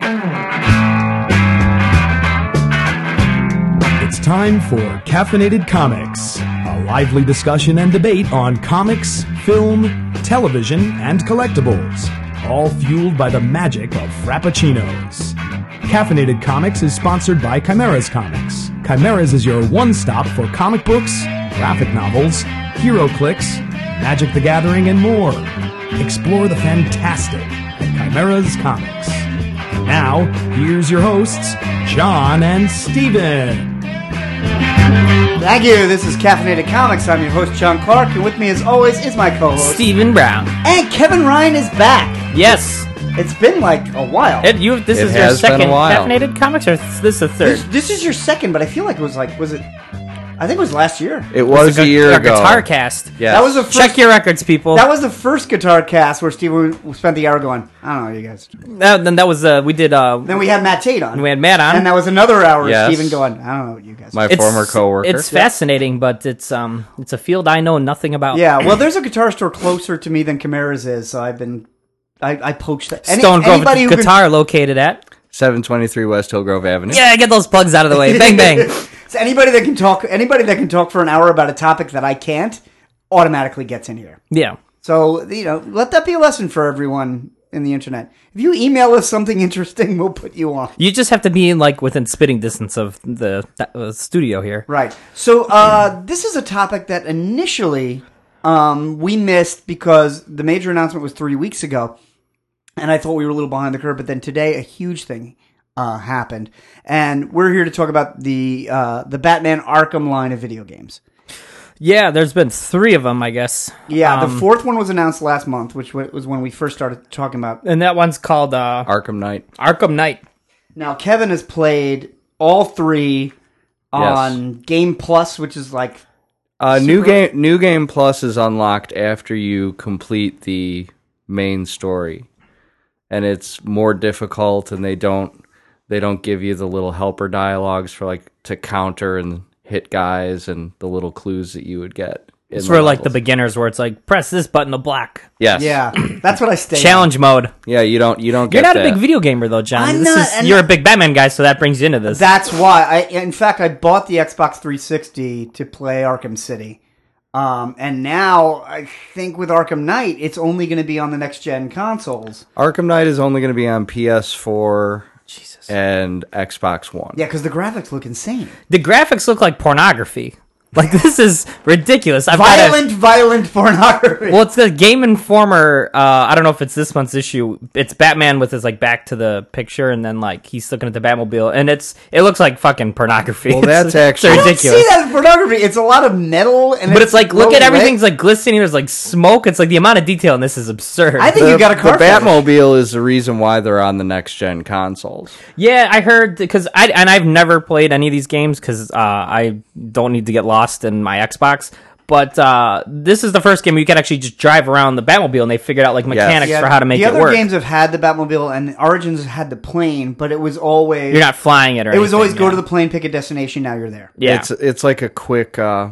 It's time for Caffeinated Comics, a lively discussion and debate on comics, film, television, and collectibles, all fueled by the magic of Frappuccinos. Caffeinated Comics is sponsored by Chimera's Comics. Chimera's is your one-stop for comic books, graphic novels, HeroClix, Magic the Gathering, and more. Explore the fantastic at Chimera's Comics. Now, here's your hosts, John and Steven. Thank you. This is Caffeinated Comics. I'm your host, John Clark, and with me, as always, is my co-host, Stephen Brown. And Kevin Ryan is back. Yes. It's been like a while. This is your second Caffeinated Comics, or is this the third? This is your second, but I feel like was it? I think it was last year. It was a year ago. Guitar Cast. Yeah. That was the first, Check your records, people. That was the first Guitar Cast where Steve spent the hour going, I don't know, you guys. Then that was we did. Then we had Matt Tate on. We had Matt on, and that was another hour Yes. of Steven going, I don't know what you guys. My former coworker. It's fascinating, but it's a field I know nothing about. Yeah, well, there's a guitar store closer to me than Chimera's is, so I poached that. Stone Grove Guitar located at 723 West Hillgrove Avenue. Yeah, get those plugs out of the way. Bang bang. So anybody that can talk for an hour about a topic that I can't automatically gets in here. Yeah. So, let that be a lesson for everyone in the internet. If you email us something interesting, we'll put you on. You just have to be within spitting distance of the studio here. Right. So, this is a topic that initially we missed because the major announcement was 3 weeks ago, and I thought we were a little behind the curve, but then today a huge thing happened, and we're here to talk about the Batman Arkham line of video games. Yeah, there's been 3 of them, I guess. Yeah, the 4th one was announced last month, which was when we first started talking about. And that one's called Arkham Knight. Arkham Knight. Now, Kevin has played all 3 on Game Plus, which is like New Game Plus is unlocked after you complete the main story, and it's more difficult, and they don't give you the little helper dialogues for to counter and hit guys and the little clues that you would get. It's for the beginners where it's press this button to block. Yes. Yeah, that's what I stay Challenge mode. Yeah, you don't get You're not that. a big video gamer though, John. You're a big Batman guy, so that brings you into this. That's why. In fact, I bought the Xbox 360 to play Arkham City. And now, I think with Arkham Knight, it's only going to be on the next-gen consoles. Arkham Knight is only going to be on PS4 and Xbox One. Yeah, because the graphics look insane. The graphics look like pornography. This is ridiculous. Violent pornography. Well, it's the Game Informer. I don't know if it's this month's issue. It's Batman with his back to the picture, and then he's looking at the Batmobile, and it looks like fucking pornography. Well, that's actually I don't ridiculous. see that as pornography. It's a lot of metal, but it's look at everything's glistening. There's smoke. It's the amount of detail in this is absurd. I think you got a car. The Batmobile is the reason why they're on the next gen consoles. Yeah, I heard because I've never played any of these games because I don't need to get lost in my Xbox, but this is the first game where you can actually just drive around the Batmobile, and they figured out mechanics for how to make it work. The other games have had the Batmobile, and Origins had the plane, but it was always you're not flying it. Or it was always go yeah. to the plane, pick a destination. Now you're there. Yeah, it's like a quick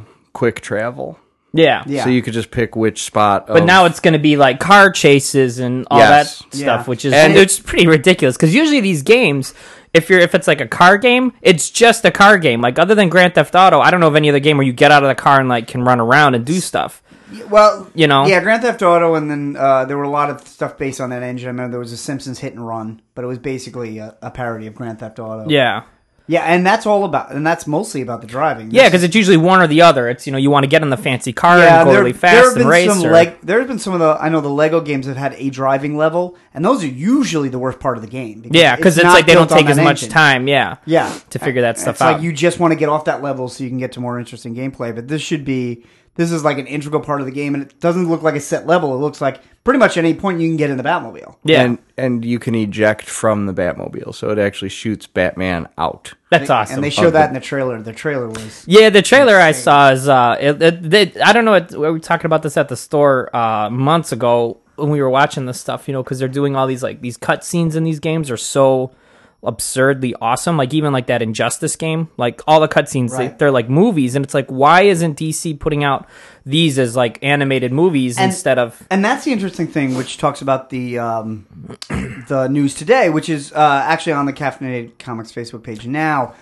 travel. Yeah. So you could just pick which spot. But now it's going to be car chases and all that stuff, which is it's pretty ridiculous because usually these games. If it's a car game, it's just a car game. Other than Grand Theft Auto, I don't know of any other game where you get out of the car and can run around and do stuff. Well, yeah, Grand Theft Auto, and then there were a lot of stuff based on that engine. I remember there was a Simpsons Hit and Run, but it was basically a parody of Grand Theft Auto. Yeah. Yeah, and that's mostly about the driving. Yeah, because it's usually one or the other. It's you want to get in the fancy car and go really fast and race. There have been some of the Lego games have had a driving level, and those are usually the worst part of the game. Because it's they don't take as much time. Yeah, to figure that stuff out. It's you just want to get off that level so you can get to more interesting gameplay. But this is an integral part of the game, and it doesn't look like a set level. It looks like pretty much any point you can get in the Batmobile. Yeah, and you can eject from the Batmobile, so it actually shoots Batman out. That's awesome. And they show that in the trailer. The trailer was the trailer I saw is I don't know. We were talking about this at the store months ago when we were watching this stuff. Because they're doing all these these cut scenes in these games are so absurdly awesome. Like even like that Injustice game, like all the cutscenes, Right. they're like movies, and it's like, why isn't DC putting out these as like animated movies instead of? And that's the interesting thing, which talks about the news today, which is actually on the Caffeinated Comics Facebook page now.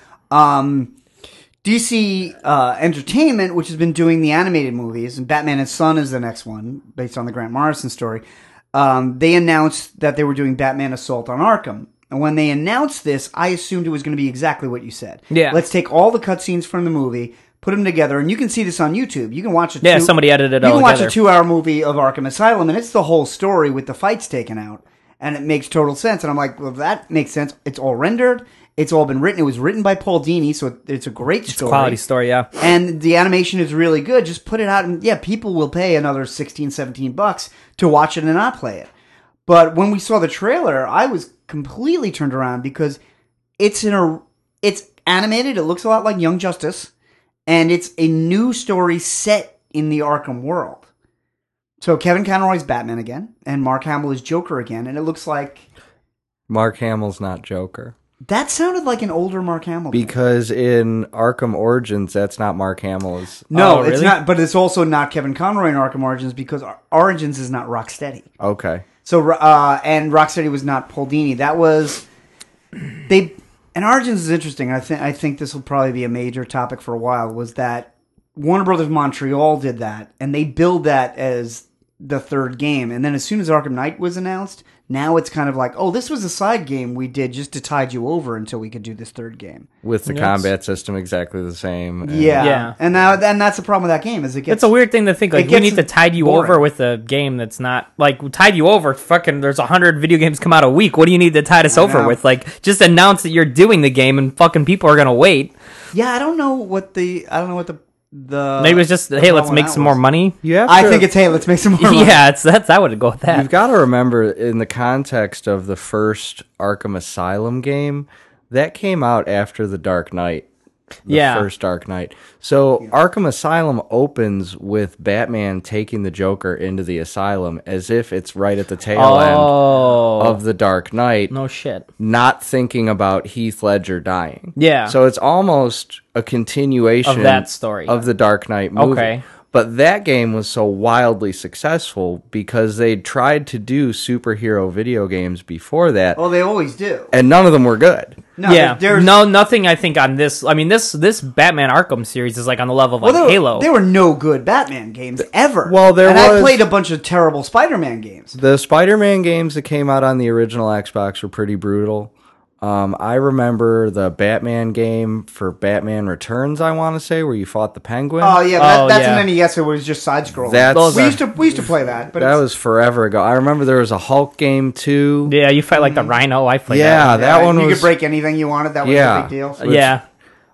DC Entertainment, which has been doing the animated movies, and Batman and Son is the next one, based on the Grant Morrison story. They announced that they were doing Batman Assault on Arkham. And when they announced this, I assumed it was going to be exactly what you said. Yeah. Let's take all the cutscenes from the movie, put them together, and you can see this on YouTube. You can watch it. Yeah, somebody edited it all You can watch together. a 2-hour movie of Arkham Asylum, and it's the whole story with the fights taken out. And it makes total sense. And I'm like, well, that makes sense. It's all rendered. It's all been written. It was written by Paul Dini, so it's a great story. Quality story, yeah. And the animation is really good. Just put it out, and yeah, people will pay another $16, $17 to watch it and not play it. But when we saw the trailer, I was completely turned around because it's animated. It looks a lot like Young Justice, and it's a new story set in the Arkham world. So Kevin Conroy's Batman again, and Mark Hamill is Joker again, and it looks like Mark Hamill's not Joker. that sounded like an older Mark Hamill. Because in Arkham Origins, that's not Mark Hamill's. No, Oh, it's really? not. But it's also not Kevin Conroy in Arkham Origins because Origins is not Rocksteady. Okay. So and Rocksteady was not Paul Dini. That was and Origins is interesting. I think this will probably be a major topic for a while. Was that Warner Brothers Montreal did that, and they billed that as the third game, and then as soon as Arkham Knight was announced, now it's kind of like, oh, this was a side game we did just to tide you over until we could do this third game. With the combat system exactly the same. and- Yeah. And that's the problem with that game is it gets. It's a weird thing to think, like, it we gets need to tide you boring. over with a game that's not, like, tide you over, fucking, there's 100 video games come out a week, what do you need to tide us over know. with? Like, just announce that you're doing the game and fucking people are gonna wait. Yeah, I don't know what the Maybe it's just, hey, let's make some more money. You have I to- think it's hey, let's make some more money. Yeah, I would go with that. You've got to remember, in the context of the first Arkham Asylum game, that came out after The Dark Knight. The Yeah. first Dark Knight. So Arkham Asylum opens with Batman taking the Joker into the asylum as if it's right at the tail end of The Dark Knight, No shit. not thinking about Heath Ledger dying. Yeah. So it's almost a continuation Of that story. of the Dark Knight movie. Okay. But that game was so wildly successful because they tried to do superhero video games before that, Well, they always do. and none of them were good. No, Yeah, there's nothing I think on this. I mean, this Batman Arkham series is like on the level of like Halo. There were no good Batman games ever. Well, there and I was- played a bunch of terrible Spider-Man games. The Spider-Man games that came out on the original Xbox were pretty brutal. I remember the Batman game for Batman Returns, I want to say, where you fought the Penguin. Oh yeah, but Oh, that's yeah. an NES. It was just side scrolling. That's- we used to play that, but that was forever ago. I remember there was a Hulk game too. Yeah, you fight like the Rhino. I played Yeah, that. that one you was. could break anything you wanted. That was Yeah. a big deal. Yeah.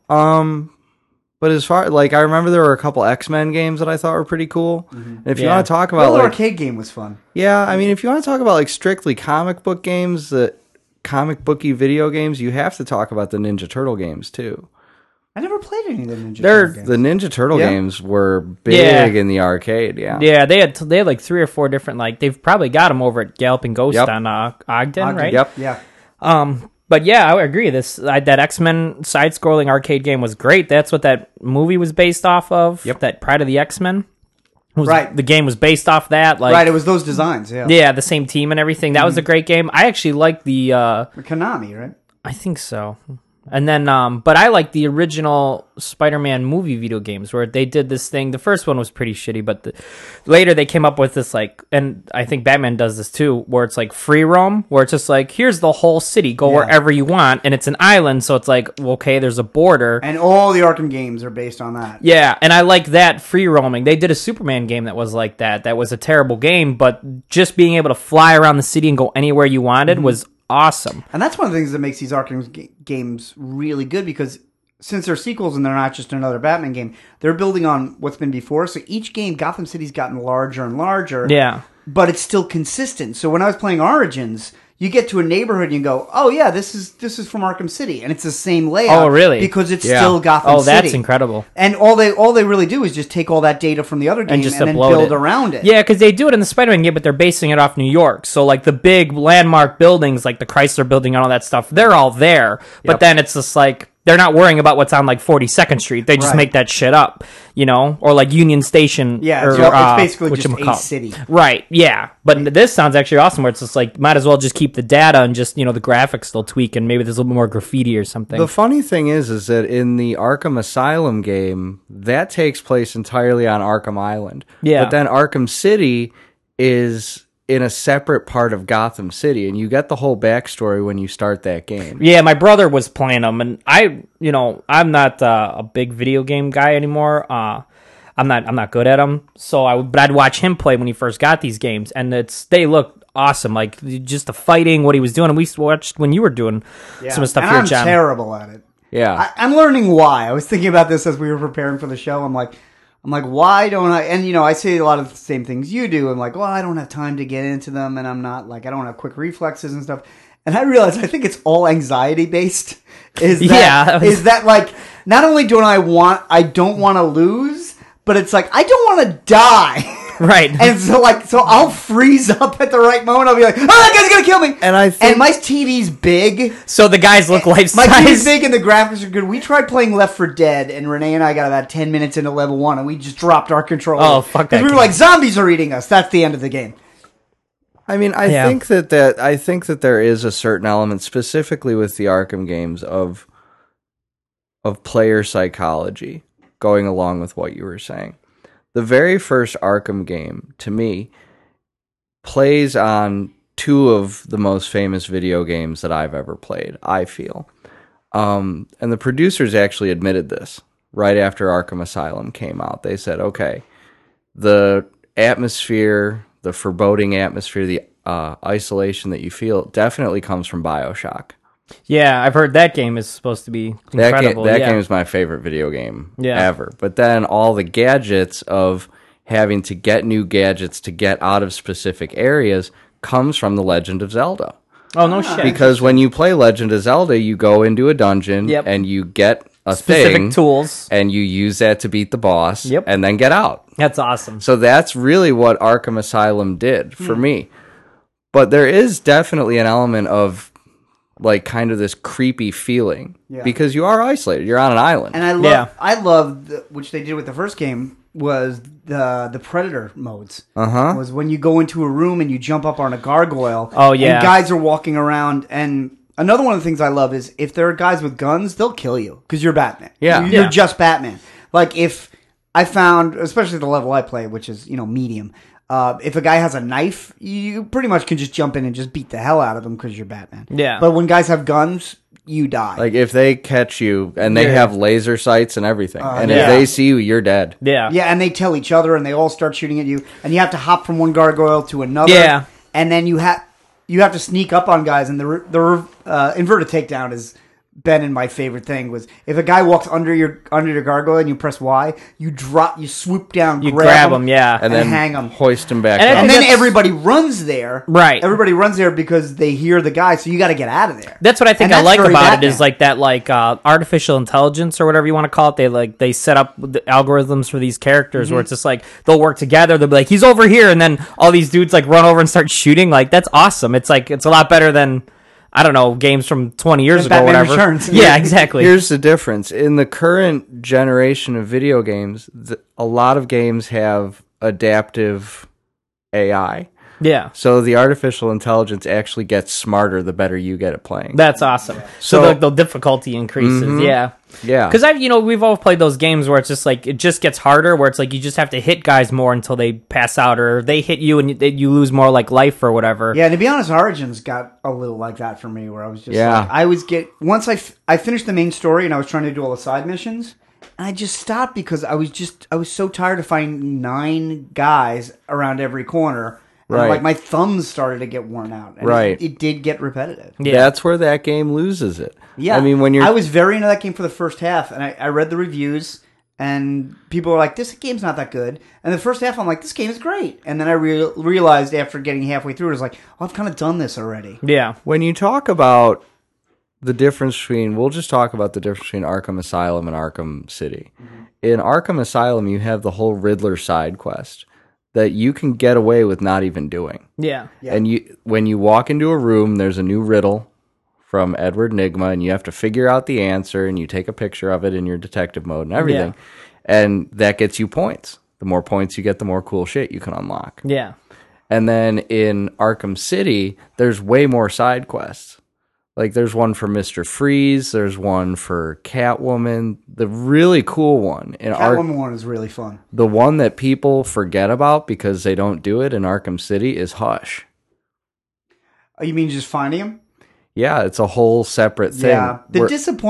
But as far like I remember there were a couple X-Men games that I thought were pretty cool. And if you Yeah. want to talk Well, about the like arcade game was fun. yeah, I mean if you want to talk about like strictly comic book games, that comic booky video games, you have to talk about the Ninja Turtle games too. I never played any of the Ninja They're- Turtle games. The Ninja Turtle Yeah. games were big in the arcade, yeah. Yeah, they had like 3 or 4 different, like, they've probably got them over at Galloping Ghost Yep. on Ogden, right? Yep. Yeah. But yeah, I agree. That X-Men side-scrolling arcade game was great. That's what that movie was based off of. Yep. That Pride of the X-Men. Right. The game was based off that. Like, Right, it was those designs. Yeah. yeah, the same team and everything. That was a great game. I actually like the. Konami, right? I think so. And then, but I like the original Spider-Man movie video games where they did this thing. The first one was pretty shitty, but later they came up with this, like, and I think Batman does this too, where it's like free roam, where it's just like, here's the whole city, go wherever you want, and it's an island, so it's like, well, okay, there's a border. And all the Arkham games are based on that. Yeah, and I like that free roaming. They did a Superman game that was like that. That was a terrible game, but just being able to fly around the city and go anywhere you wanted was awesome. And that's one of the things that makes these Arkham games really good because since they're sequels and they're not just another Batman game, they're building on what's been before. So each game, Gotham City's gotten larger and larger. Yeah. But it's still consistent. So when I was playing Origins, You get to a neighborhood and you go, oh yeah, this is from Arkham City, and it's the same layout. Oh, really? Because it's still Gotham City. Oh, that's incredible. And all they really do is just take all that data from the other game and then build around it. Yeah, because they do it in the Spider-Man game, but they're basing it off New York. So like the big landmark buildings, like the Chrysler Building and all that stuff, they're all there. But then it's just like they're not worrying about what's on like 42nd Street. They just make that shit up, you know, or like Union Station. Yeah, it's basically just a city. Right. Yeah, but this sounds actually awesome. Where it's just like might as well just keep the data and just the graphics they'll tweak and maybe there's a little bit more graffiti or something. The funny thing is that in the Arkham Asylum game, that takes place entirely on Arkham Island. Yeah, but then Arkham City is in a separate part of Gotham City, and you get the whole backstory when you start that game. Yeah, my brother was playing them, and I'm not a big video game guy anymore. I'm not good at them, but I'd watch him play when he first got these games, and they look awesome. Like just the fighting, what he was doing, and we watched when you were doing some stuff and here, I'm John. Terrible at it. Yeah, I'm learning why. I was thinking about this as we were preparing for the show. I'm like, why don't I? And I say a lot of the same things you do. I'm like, well, I don't have time to get into them, and I'm not I don't have quick reflexes and stuff. And I realized I think it's all anxiety based. Is that like not only I don't want to lose, but it's like I don't want to die. Right. And so I'll freeze up at the right moment. I'll be like, oh, that guy's going to kill me. And my TV's big. So the guys look life size. My TV's big and the graphics are good. We tried playing Left 4 Dead, and Renee and I got about 10 minutes into level 1, and we just dropped our controller. Oh, fuck that. We were like, zombies are eating us. That's the end of the game. I mean, I think that there is a certain element, specifically with the Arkham games, of player psychology going along with what you were saying. The very first Arkham game, to me, plays on two of the most famous video games that I've ever played, I feel. And the producers actually admitted this right after Arkham Asylum came out. They said, okay, the atmosphere, the foreboding atmosphere, the isolation that you feel definitely comes from BioShock. Yeah, I've heard that game is supposed to be incredible. That game is my favorite video game ever. But then all the gadgets of having to get new gadgets to get out of specific areas comes from The Legend of Zelda. Oh, no shit. Because when you play Legend of Zelda, you go into a dungeon and you get a specific tools, and you use that to beat the boss and then get out. That's awesome. So that's really what Arkham Asylum did for me. But there is definitely an element of like kind of this creepy feeling because you are isolated. You're on an island. And I love which they did with the first game was the Predator modes. Was when you go into a room and you jump up on a gargoyle. Oh yeah. And guys are walking around. And another one of the things I love is if there are guys with guns, they'll kill you because you're Batman. Yeah. You're just Batman. Like if I found, especially the level I play, which is medium. If a guy has a knife, you pretty much can just jump in and just beat the hell out of them because you're Batman. Yeah. But when guys have guns, you die. Like if they catch you and they have laser sights and everything, and if they see you, you're dead. Yeah. Yeah, and they tell each other, and they all start shooting at you, and you have to hop from one gargoyle to another. Yeah. And then you have to sneak up on guys, and the inverted takedown is been in my favorite thing was if a guy walks under your gargoyle and you press Y, you swoop down, you grab him, and then hang him, hoist him back, and then everybody runs there, right? Everybody runs there because they hear the guy, so you got to get out of there. That's what I think I like about it is like that, artificial intelligence or whatever you want to call it. They set up the algorithms for these characters where it's just like they'll work together. They'll be like, he's over here, and then all these dudes like run over and start shooting. Like that's awesome. It's like it's a lot better than, I don't know, games from 20 years ago or whatever. Returns. Yeah, exactly. Here's the difference. In the current generation of video games, a lot of games have adaptive AI. Yeah. So the artificial intelligence actually gets smarter the better you get at playing. That's awesome. So the difficulty increases. Yeah. Yeah. Because we've all played those games where it's just like, it just gets harder, where it's like you just have to hit guys more until they pass out, or they hit you and you lose more like life or whatever. Yeah, to be honest, Origins got a little like that for me, where I was just once I finished the main story and I was trying to do all the side missions, and I just stopped because I was so tired of finding 9 guys around every corner. Right. Like my thumbs started to get worn out. And it did get repetitive. Yeah. That's where that game loses it. Yeah. I mean, I was very into that game for the first half, and I read the reviews, And people are like, this game's not that good. And the first half, I'm like, this game is great. And then I realized after getting halfway through, it was like, oh, I've kind of done this already. Yeah. When you talk about the difference between, we'll just talk about the difference between Arkham Asylum and Arkham City. Mm-hmm. In Arkham Asylum, you have the whole Riddler side quest that you can get away with not even doing. Yeah. And when you walk into a room, there's a new riddle from Edward Nygma, and you have to figure out the answer, and you take a picture of it in your detective mode and everything. Yeah. And that gets you points. The more points you get, the more cool shit you can unlock. Yeah. And then in Arkham City, there's way more side quests. Like, there's one for Mr. Freeze, there's one for Catwoman, the really cool one. Catwoman one is really fun. The one that people forget about because they don't do it in Arkham City is Hush. Oh, you mean just finding him? Yeah, it's a whole separate thing. Yeah, the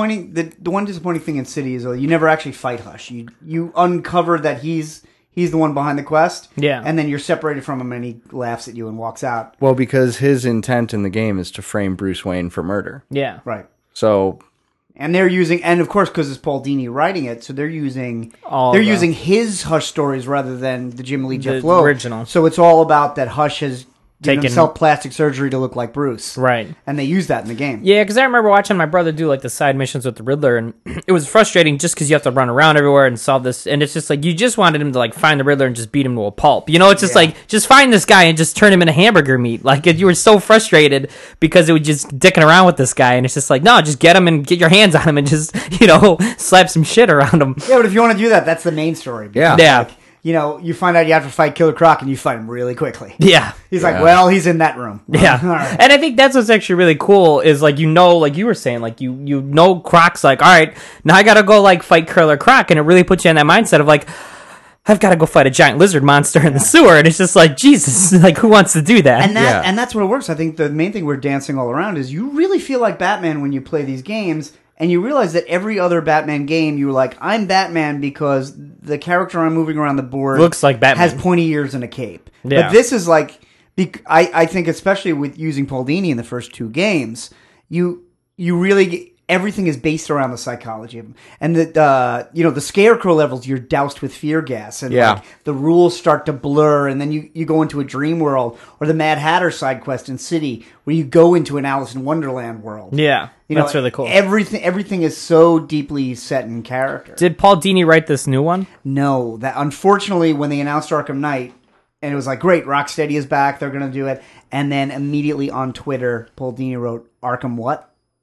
one disappointing thing in City is you never actually fight Hush. You uncover that he's the one behind the quest. Yeah, and then you're separated from him, and he laughs at you and walks out. Well, because his intent in the game is to frame Bruce Wayne for murder. Yeah, right. So, and they're using, and of course, because it's Paul Dini writing it, so they're using his Hush stories rather than the Jim Lee Jeff Loeb original. So it's all about that Hush has given himself plastic surgery to look like Bruce. Right. And they use that in the game. Yeah, because I remember watching my brother do like the side missions with the Riddler, and it was frustrating just because you have to run around everywhere and solve this, and it's just like you just wanted him to like find the Riddler and just beat him to a pulp. You know, it's just like, just find this guy and just turn him into hamburger meat. Like, you were so frustrated because it was just dicking around with this guy, and it's just like, no, just get him and get your hands on him and just, slap some shit around him. Yeah, but if you want to do that, that's the main story. Yeah. Like, you find out you have to fight Killer Croc, and you fight him really quickly. Yeah. He's like, well, he's in that room. Yeah. Right. And I think that's what's actually really cool is, like, like you were saying, like, you know Croc's like, all right, now I got to go, like, fight Killer Croc, and it really puts you in that mindset of, like, I've got to go fight a giant lizard monster in the sewer, and it's just like, Jesus, like, who wants to do that? And that's what it works. I think the main thing we're dancing all around is you really feel like Batman when you play these games. And you realize that every other Batman game, you're like, I'm Batman because the character I'm moving around the board looks like Batman, has pointy ears and a cape. Yeah. But this is like, I think especially with using Paul Dini in the first two games, you really everything is based around the psychology of him. And the Scarecrow levels, you're doused with fear gas, and like, the rules start to blur, and then you go into a dream world, or the Mad Hatter side quest in City, where you go into an Alice in Wonderland world. Yeah, that's really cool. Everything is so deeply set in character. Did Paul Dini write this new one? No, that unfortunately, when they announced Arkham Knight, and it was like, great, Rocksteady is back, they're going to do it, and then immediately on Twitter, Paul Dini wrote, Arkham what?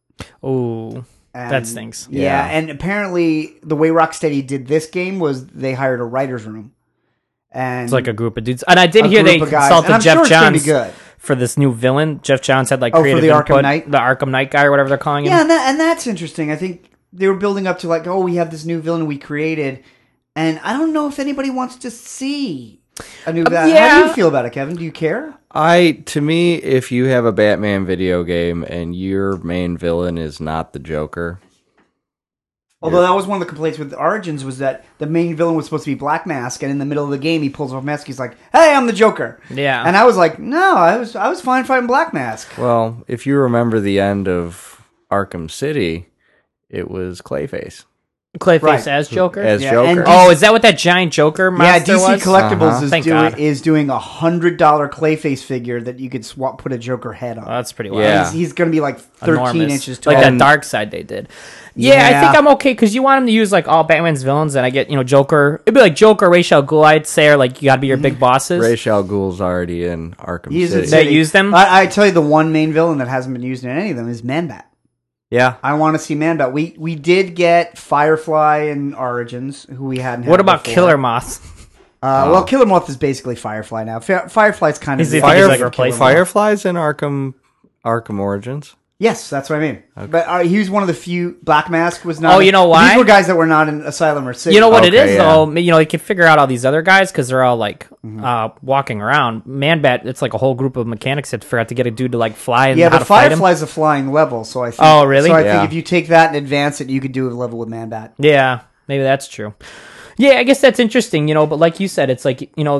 Oh, that stinks. Yeah, and apparently the way Rocksteady did this game was they hired a writer's room. And it's like a group of dudes. And I did hear they consulted Jeff Johns for this new villain. Jeff Johns had like creative for the input. Arkham Knight? The Arkham Knight guy or whatever they're calling him. Yeah, and that's interesting. I think they were building up to like, oh, we have this new villain we created. And I don't know if anybody wants to see a new villain. How do you feel about it, Kevin? Do you care? To me, if you have a Batman video game and your main villain is not the Joker. Although that was one of the complaints with Origins was that the main villain was supposed to be Black Mask, and in the middle of the game he pulls off Mask. He's like, "Hey, I'm the Joker." Yeah, and I was like, "No, I was fine fighting Black Mask." Well, if you remember the end of Arkham City, it was Clayface. Clayface as Joker? As Joker. Is that what that giant Joker monster was? Yeah, DC Collectibles is doing a $100 Clayface figure that you could put a Joker head on. Oh, that's pretty wild. Yeah. He's going to be like 13 enormous. Inches tall. Like that Dark Side they did. Yeah, I think I'm okay, because you want him to use like all Batman's villains, and I get, Joker. It'd be like Joker, Ra's al Ghul, I'd say, or like you gotta be your big bosses. Ra's al Ghul's already in Arkham City. They use them? I tell you, the one main villain that hasn't been used in any of them is Man-Bat. Yeah, I want to see Man-Bat. We did get Firefly in Origins, who we hadn't. What about before. Killer Moth? Well, Killer Moth is basically Firefly now. Firefly's kind of Firefly's in Arkham Origins. Yes, that's what I mean. Okay. But he was one of the few. Black Mask was not. Oh, you know why? These were guys that were not in Asylum or City. You know what it is, though? You can figure out all these other guys because they're all like walking around. Man-Bat, it's like a whole group of mechanics that forgot to get a dude to like fly. And but Firefly's a flying level, so I think. Oh, really? So I think if you take that and advance it, you could do a level with Man-Bat. Yeah, maybe that's true. Yeah, I guess that's interesting, but like you said, it's like,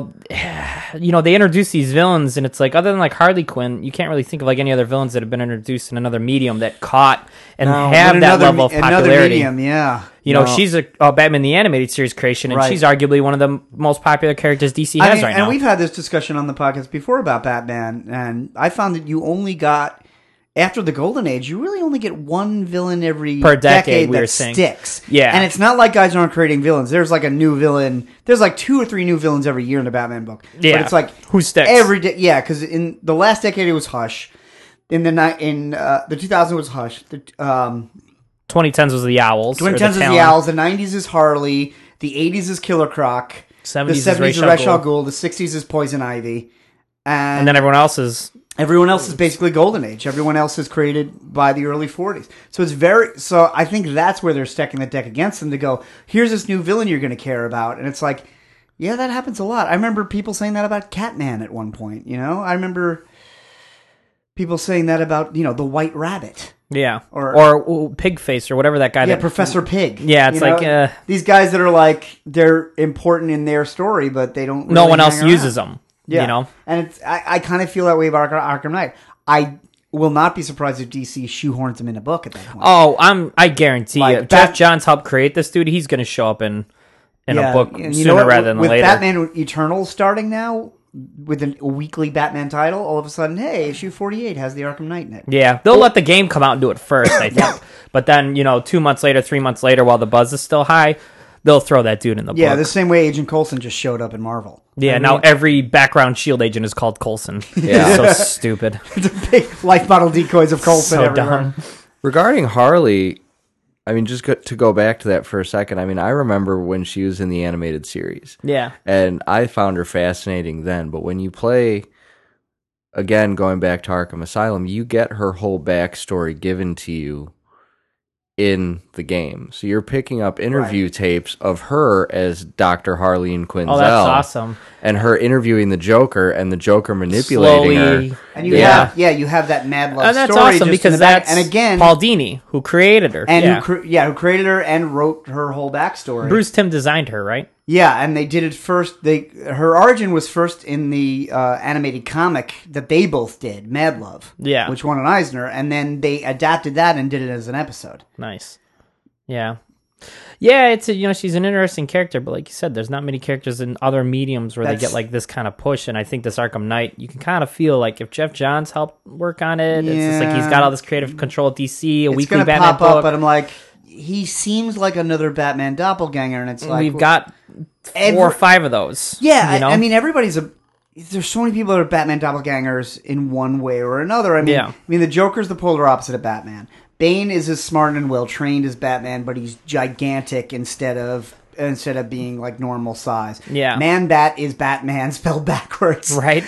they introduce these villains, and it's like, other than like Harley Quinn, you can't really think of like any other villains that have been introduced in another medium that caught and have that level of popularity. Another medium, yeah. You know, she's a Batman the Animated Series creation, and she's arguably one of the most popular characters DC has right now. And we've had this discussion on the podcast before about Batman, and I found that you only got, after the Golden Age, you really only get one villain every per decade that sticks. Yeah. And it's not like guys aren't creating villains. There's like a new villain. There's like 2 or 3 new villains every year in the Batman book. Yeah. But it's like who sticks every day. Yeah, because in the last decade it was Hush. In the 2000s was Hush. 2010s was the Owls. 2010s is the Owls. The 90s is Harley. The 80s is Killer Croc. 70s the 70s is is Ra's al Ghul. The 60s is Poison Ivy. And then everyone else is basically Golden Age. Everyone else is created by the early 40s. So I think that's where they're stacking the deck against them to go, here's this new villain you're going to care about. And it's like, yeah, that happens a lot. I remember people saying that about Catman at one point, you know? I remember people saying that about, the White Rabbit. Yeah. Or Pigface or whatever that guy. Yeah, Professor Pig. Yeah, it's like... these guys that are like, they're important in their story, but they don't really no one else uses them. Yeah. You know? And I kind of feel that way about Arkham Knight. I will not be surprised if DC shoehorns him in a book at that point. Oh, I guarantee you. Jeff Johns helped create this dude. He's going to show up in a book sooner rather than later. With Batman Eternal starting now, with a weekly Batman title, all of a sudden, hey, issue 48 has the Arkham Knight in it. Yeah, they'll let the game come out and do it first, I think. But then, 2 months later, 3 months later, while the buzz is still high, they'll throw that dude in the book. Yeah, the same way Agent Coulson just showed up in Marvel. Yeah, now every background S.H.I.E.L.D. agent is called Coulson. Yeah. So stupid. It's a big life model decoys of Coulson everywhere. Dumb. Regarding Harley, I mean, to go back to that for a second, I mean, I remember when she was in the animated series. Yeah. And I found her fascinating then. But when you play, again, going back to Arkham Asylum, you get her whole backstory given to you in the game. So you're picking up interview tapes of her as Dr. Harleen Quinzel. Oh, that's awesome. And her interviewing the Joker and the Joker manipulating her. And you have that mad love and that's story awesome because that's and again, Paul Dini, who created her. And who created her and wrote her whole backstory. Bruce Timm designed her, right? Yeah, and they did it first. Her origin was first in the animated comic that they both did, Mad Love. Yeah. Which won an Eisner, and then they adapted that and did it as an episode. Nice. Yeah. Yeah, it's she's an interesting character, but like you said, there's not many characters in other mediums where they get like this kind of push, and I think this Arkham Knight, you can kind of feel like if Jeff Johns helped work on it, it's just like he's got all this creative control at DC, weekly Batman pop book. Up, but I'm like, he seems like another Batman doppelganger, and it's like we've got 4 or 5 of those. Yeah, I mean, there's so many people that are Batman doppelgangers in one way or another. I mean, the Joker's the polar opposite of Batman. Bane is as smart and well trained as Batman, but he's gigantic instead of being like normal size. Yeah, Man-Bat is Batman spelled backwards, right?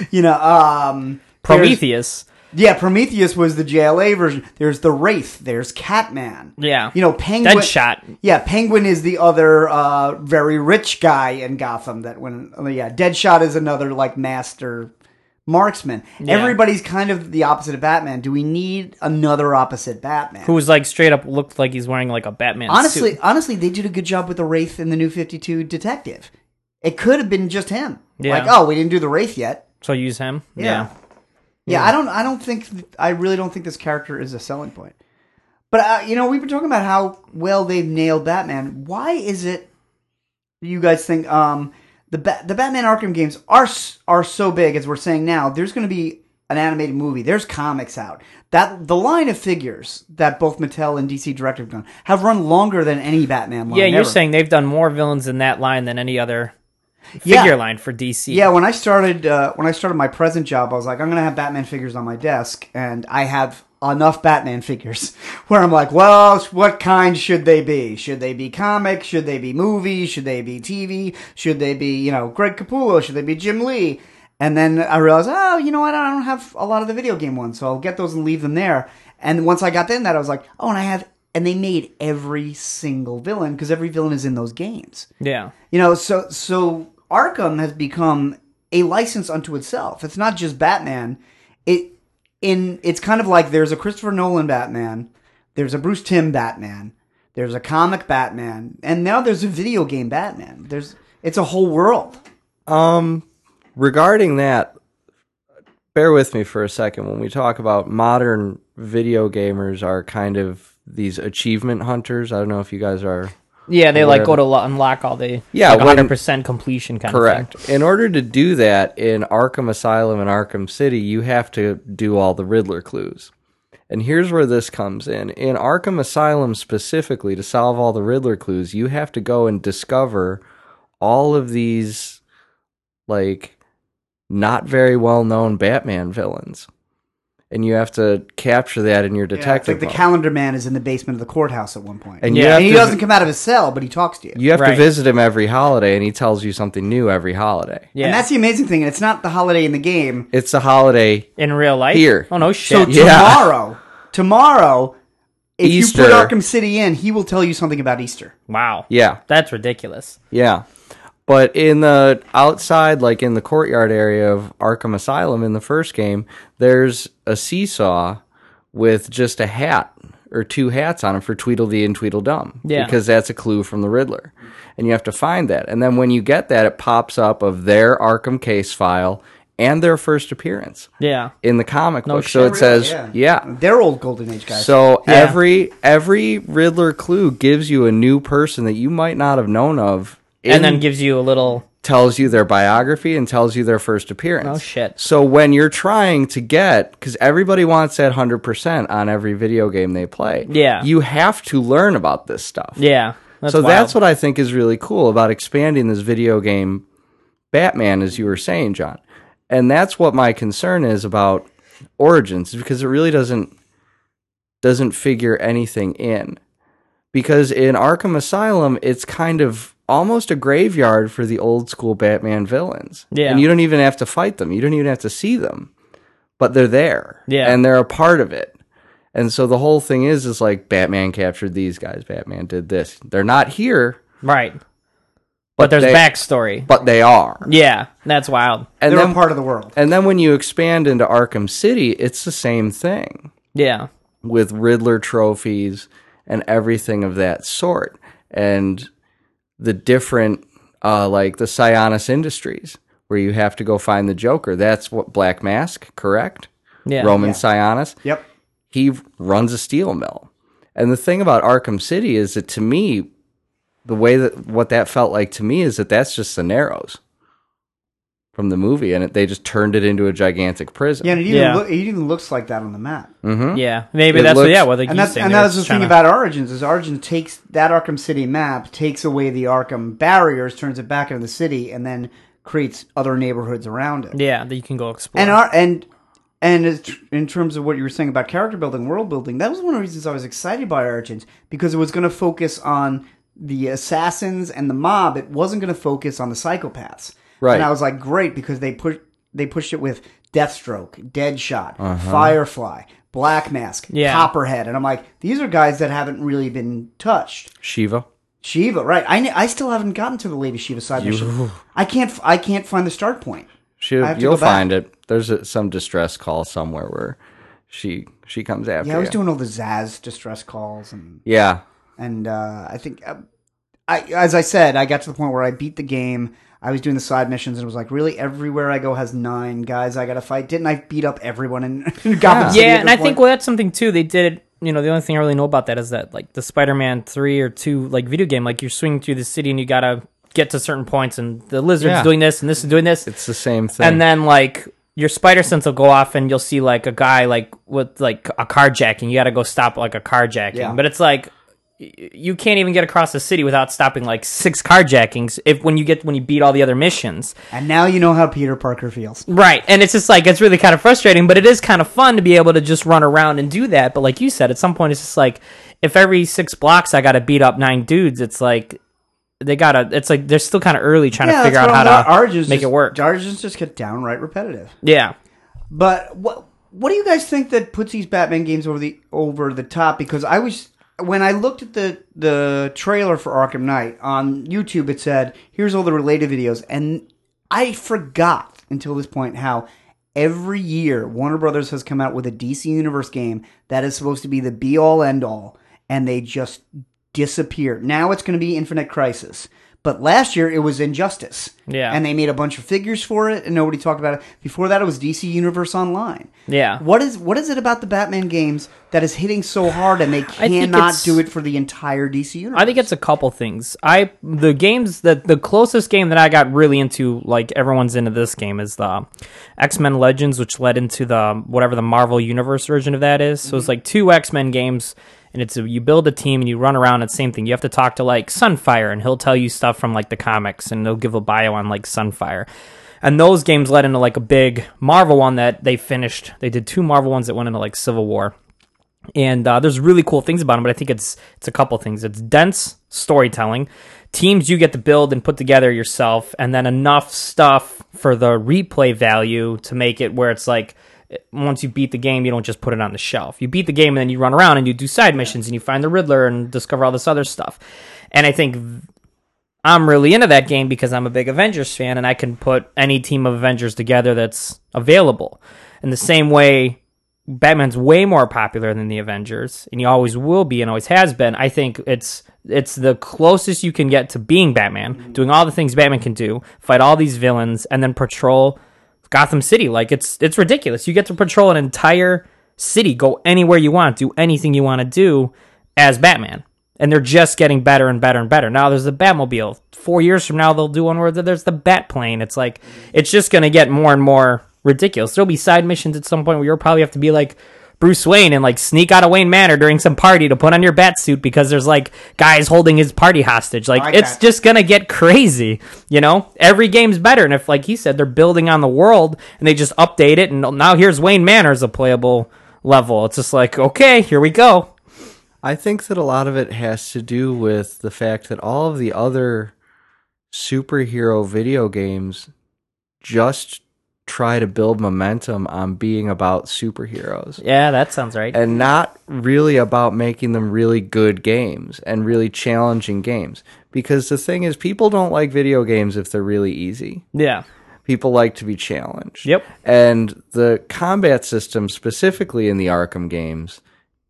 Prometheus. Yeah, Prometheus was the JLA version. There's the Wraith. There's Catman. Yeah. Penguin. Deadshot. Yeah, Penguin is the other very rich guy in Gotham. Deadshot is another like master marksman. Yeah. Everybody's kind of the opposite of Batman. Do we need another opposite Batman? Who's like straight up looked like he's wearing like a Batman suit. Honestly, they did a good job with the Wraith in the New 52 Detective. It could have been just him. Yeah. Like, we didn't do the Wraith yet. So use him. Yeah. Yeah, I really don't think this character is a selling point. But, we've been talking about how well they've nailed Batman. Why is it you guys think the Batman Arkham games are so big, as we're saying now, there's going to be an animated movie. There's comics out. The line of figures that both Mattel and DC Direct have done have run longer than any Batman line. Yeah, you're ever. saying they've done more villains in that line than any other figure line for DC. Yeah, when I started my present job, I was like, I'm going to have Batman figures on my desk, and I have enough Batman figures where I'm like, well, what kind should they be? Should they be comic? Should they be movie? Should they be TV? Should they be, Greg Capullo? Should they be Jim Lee? And then I realized, I don't have a lot of the video game ones, so I'll get those and leave them there. And once I got in that, I was like, and they made every single villain, because every villain is in those games. Yeah. So Arkham has become a license unto itself. It's not just Batman. It's kind of like there's a Christopher Nolan Batman, there's a Bruce Timm Batman, there's a comic Batman, and now there's a video game Batman. It's a whole world. Regarding that, bear with me for a second. When we talk about modern video gamers are kind of these achievement hunters, I don't know if you guys are Yeah, they like go to unlock all the 100% completion kind correct. of thing. In order to do that in Arkham Asylum and Arkham City, you have to do all the Riddler clues. And here's where this comes in. In Arkham Asylum specifically, to solve all the Riddler clues, you have to go and discover all of these, like, not very well-known Batman villains. And you have to capture that in your detective it's like the Calendar Man is in the basement of the courthouse at one point. And he doesn't come out of his cell, but he talks to you. You have to visit him every holiday, and he tells you something new every holiday. Yeah. And that's the amazing thing. It's not the holiday in the game. It's the holiday in real life. Here. Oh, no shit. So tomorrow, if Easter. you put Arkham City in, he will tell you something about Easter. Wow. Yeah. That's ridiculous. Yeah. But in the outside, like in the courtyard area of Arkham Asylum in the first game, there's a seesaw with just a hat or two hats on it for Tweedledee and Tweedledum. Yeah. Because that's a clue from the Riddler. And you have to find that. And then when you get that, it pops up of their Arkham case file and their first appearance. Yeah. In the comic book. Shit. So it says, They're old Golden Age guys. So every Riddler clue gives you a new person that you might not have known of. And then gives you a little... Tells you their biography and tells you their first appearance. Oh, shit. So when you're trying to get... Because everybody wants that 100% on every video game they play. Yeah. You have to learn about this stuff. Yeah. That's what I think is really cool about expanding this video game Batman, as you were saying, John. And that's what my concern is about Origins, because it really doesn't figure anything in. Because in Arkham Asylum, it's kind of almost a graveyard for the old school Batman villains. Yeah. And you don't even have to fight them. You don't even have to see them. But they're there. Yeah. And they're a part of it. And so the whole thing is like Batman captured these guys. Batman did this. They're not here. Right. But there's backstory. But they are. Yeah. That's wild. And they're a part of the world. And then when you expand into Arkham City, it's the same thing. Yeah. With Riddler trophies and everything of that sort. And the different, like the Sionis Industries, where you have to go find the Joker. That's what Black Mask, correct? Yeah. Roman Sionis. Yep. He runs a steel mill. And the thing about Arkham City is that, to me, the way that what that felt like to me is that that's just the Narrows from the movie, and they just turned it into a gigantic prison. Yeah, and it even looks like that on the map. Mm-hmm. Yeah, maybe that's what the and that's the thing about Origins is Origins takes that Arkham City map, takes away the Arkham barriers, turns it back into the city, and then creates other neighborhoods around it. Yeah, that you can go explore. And in terms of what you were saying about character building, world building, that was one of the reasons I was excited by Origins, because it was going to focus on the assassins and the mob. It wasn't going to focus on the psychopaths. Right. And I was like, great, because they pushed it with Deathstroke, Deadshot, Firefly, Black Mask, Copperhead. And I'm like, these are guys that haven't really been touched. Shiva, right. I still haven't gotten to the latest Shiva side mission. I can't find the start point. You'll find it. There's some distress call somewhere where she comes after you. Yeah, I was doing all the Zaz distress calls. And I think, as I said, I got to the point where I beat the game. I was doing the side missions, and it was like, really, everywhere I go has 9 guys I got to fight. Didn't I beat up everyone in Gotham City? Yeah, and I think that's something too. They did. The only thing I really know about that is that like the Spider-Man 3 or 2 like video game, like you're swinging through the city and you gotta get to certain points, and the lizard's doing this and this is doing this. It's the same thing. And then like your spider sense will go off, and you'll see like a guy like with like a carjacking. You gotta go stop like a carjacking, but it's like, you can't even get across the city without stopping like 6 carjackings when you beat all the other missions. And now you know how Peter Parker feels. Right. And it's just like, it's really kind of frustrating, but it is kind of fun to be able to just run around and do that. But like you said, at some point it's just like, if every 6 blocks I got to beat up 9 dudes, it's like, it's like they're still kind of early trying to figure out how to make it work. Origins just get downright repetitive. Yeah. But what do you guys think that puts these Batman games over the top? Because when I looked at the trailer for Arkham Knight on YouTube, it said, here's all the related videos. And I forgot until this point how every year Warner Brothers has come out with a DC Universe game that is supposed to be the be-all, end-all, and they just disappear. Now it's going to be Infinite Crisis. But last year it was Injustice. Yeah. And they made a bunch of figures for it, and nobody talked about it. Before that, it was DC Universe Online. Yeah. What is it about the Batman games that is hitting so hard, and they cannot do it for the entire DC Universe? I think it's a couple things. The closest game that I got really into, like everyone's into this game, is the X-Men Legends, which led into the whatever the Marvel Universe version of that is. So it's like 2 X-Men games. And you build a team and you run around. It's the same thing. You have to talk to like Sunfire, and he'll tell you stuff from like the comics, and they'll give a bio on like Sunfire. And those games led into like a big Marvel one that they finished. They did 2 Marvel ones that went into like Civil War. And there's really cool things about them, but I think it's a couple things. It's dense storytelling, teams you get to build and put together yourself, and then enough stuff for the replay value to make it where it's like, once you beat the game, you don't just put it on the shelf. You beat the game and then you run around and you do side missions and you find the Riddler and discover all this other stuff. And I think I'm really into that game because I'm a big Avengers fan, and I can put any team of Avengers together that's available. In the same way, Batman's way more popular than the Avengers, and he always will be and always has been. I think it's the closest you can get to being Batman, doing all the things Batman can do, fight all these villains, and then patrol Gotham City. Like, it's ridiculous. You get to patrol an entire city, go anywhere you want, do anything you want to do as Batman. And they're just getting better and better and better. Now there's the Batmobile. 4 years from now, they'll do one where there's the Batplane. It's like, it's just going to get more and more ridiculous. There'll be side missions at some point where you'll probably have to be like Bruce Wayne and like sneak out of Wayne Manor during some party to put on your bat suit because there's like guys holding his party hostage. Like it's just gonna get crazy, you know? Every game's better, and if, like he said, they're building on the world and they just update it, and now here's Wayne Manor as a playable level. It's just like, okay, here we go. I think that a lot of it has to do with the fact that all of the other superhero video games just try to build momentum on being about superheroes. Yeah, that sounds right. And not really about making them really good games and really challenging games. Because the thing is, people don't like video games if they're really easy. Yeah. People like to be challenged. Yep. And the combat system, specifically in the Arkham games,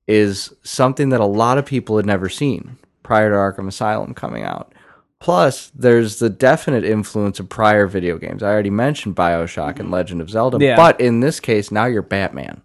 is something that a lot of people had never seen prior to Arkham Asylum coming out. Plus, there's the definite influence of prior video games. I already mentioned BioShock and Legend of Zelda, but in this case, now you're Batman.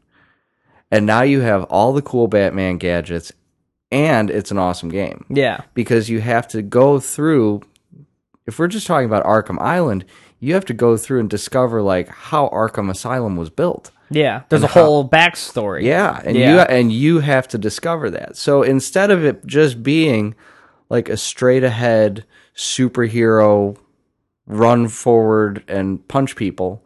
And now you have all the cool Batman gadgets, and it's an awesome game. Yeah. Because you have to go through, if we're just talking about Arkham Island, you have to go through and discover like how Arkham Asylum was built. Yeah, there's a whole backstory. Yeah, and you have to discover that. So instead of it just being like a straight ahead superhero run forward and punch people,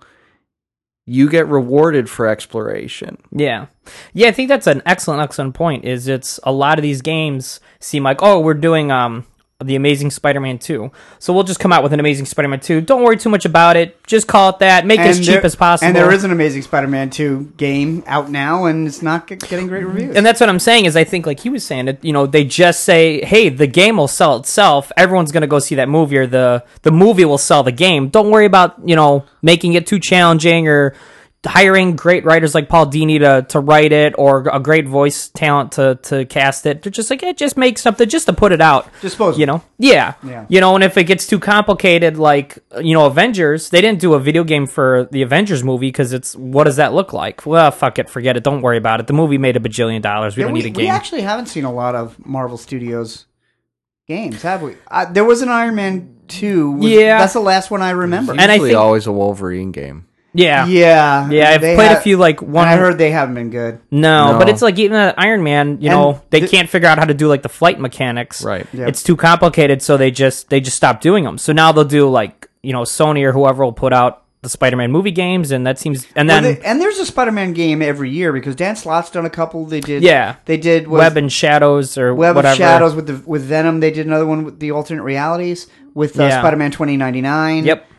you get rewarded for exploration. Yeah, I think that's an excellent point. Is it's a lot of these games seem like, oh, we're doing the Amazing Spider-Man 2, so we'll just come out with an Amazing Spider-Man 2. Don't worry too much about it. Just call it that. Make it as cheap as possible. And there is an Amazing Spider-Man 2 game out now, and it's not getting great reviews. And that's what I'm saying. Is I think, like he was saying, it. You know, they just say, hey, the game will sell itself. Everyone's gonna go see that movie, or the movie will sell the game. Don't worry about making it too challenging or hiring great writers like Paul Dini to write it, or a great voice talent to cast it. They're just like, just make something just to put it out. Disposable. Yeah. And if it gets too complicated, like, Avengers, they didn't do a video game for the Avengers movie because what does that look like? Well, fuck it, forget it, don't worry about it. The movie made $1 billion. We don't need a game. We actually haven't seen a lot of Marvel Studios games, have we? There was an Iron Man 2. That's the last one I remember. It's usually always a Wolverine game. Yeah. I've played a few, like, one. I heard they haven't been good. No, but it's like even Iron Man. They can't figure out how to do like the flight mechanics. Right. Yep. It's too complicated, so they just stopped doing them. So now they'll do like Sony or whoever will put out the Spider-Man movie games, and that seems. And then and there's a Spider-Man game every year because Dan Slott's done a couple. They did. Web and Shadows or Web whatever. of Shadows with Venom. They did another one with the alternate realities with Spider-Man 2099. Yep.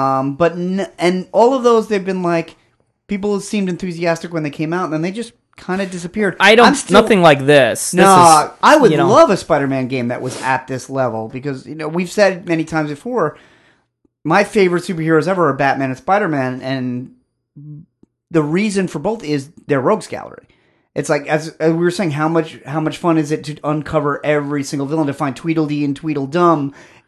And all of those, they've been like, people seemed enthusiastic when they came out, and then they just kind of disappeared. Nothing like this. No, I would love a Spider-Man game that was at this level because we've said many times before, my favorite superheroes ever are Batman and Spider-Man, and the reason for both is their rogues gallery. It's like, as we were saying, how much fun is it to uncover every single villain, to find Tweedledee and Tweedledum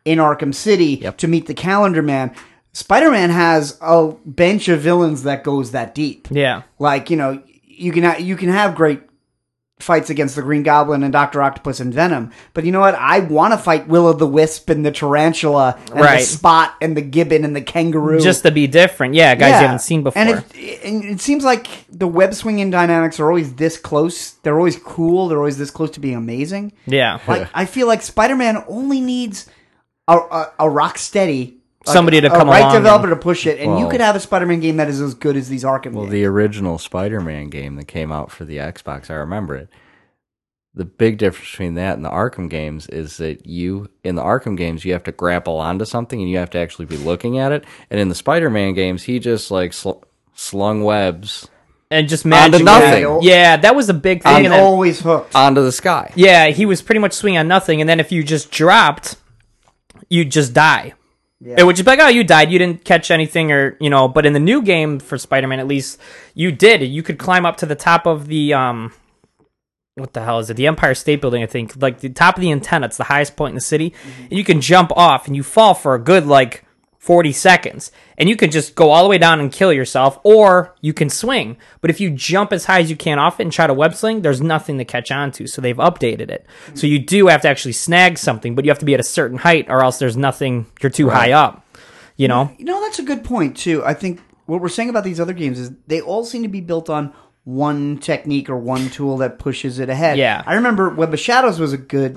in Arkham City to meet the Calendar Man. Spider-Man has a bench of villains that goes that deep. Yeah. Like, you know, you can have great fights against the Green Goblin and Dr. Octopus and Venom, but you know what? I want to fight Will-O-the-Wisp and the Tarantula and the Spot and the Gibbon and the Kangaroo. Just to be different. Yeah, guys you haven't seen before. And it seems like the web-swinging dynamics are always this close. They're always cool. They're always this close to being amazing. Yeah. Like, I feel like Spider-Man only needs a rock steady... somebody to come along. A right developer to push it, and you could have a Spider-Man game that is as good as these Arkham games. Well, the original Spider-Man game that came out for the Xbox, I remember it. The big difference between that and the Arkham games is that in the Arkham games, you have to grapple onto something and you have to actually be looking at it. And in the Spider-Man games, he just like slung webs. And just onto nothing. Yeah, that was a big thing. And always hooked. Onto the sky. Yeah, he was pretty much swinging on nothing. And then if you just dropped, you'd just die. Yeah. It would just be like, oh, you died. You didn't catch anything or, you know. But in the new game for Spider-Man, at least, you did. You could climb up to the top of the, what the hell is it? The Empire State Building, I think. Like, the top of the antenna. It's the highest point in the city. Mm-hmm. And you can jump off, and you fall for a good, 40 seconds. And you can just go all the way down and kill yourself, or you can swing. But if you jump as high as you can off it and try to web sling, there's nothing to catch on to. So they've updated it. Mm-hmm. So you do have to actually snag something, but you have to be at a certain height, or else there's nothing, you're too high up. You know? You know, that's a good point, too. I think what we're saying about these other games is they all seem to be built on one technique or one tool that pushes it ahead. Yeah. I remember Web of Shadows was a good...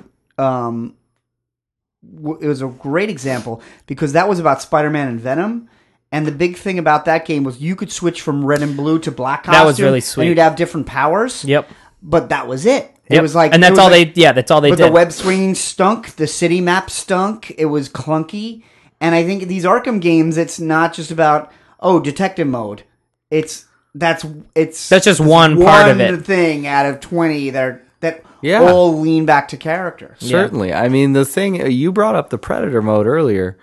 it was a great example because that was about Spider-Man and Venom, and the big thing about that game was you could switch from red and blue to black costume. That was really sweet. And you'd have different powers. Yep. But that was it. Yep. It was like, and that's all they did. But the web swinging stunk. The city map stunk. It was clunky. And I think these Arkham games, it's not just about detective mode. That's just one part of it. Thing out of 20 that all lean back to character. Certainly. I mean, the thing, you brought up the Predator mode earlier,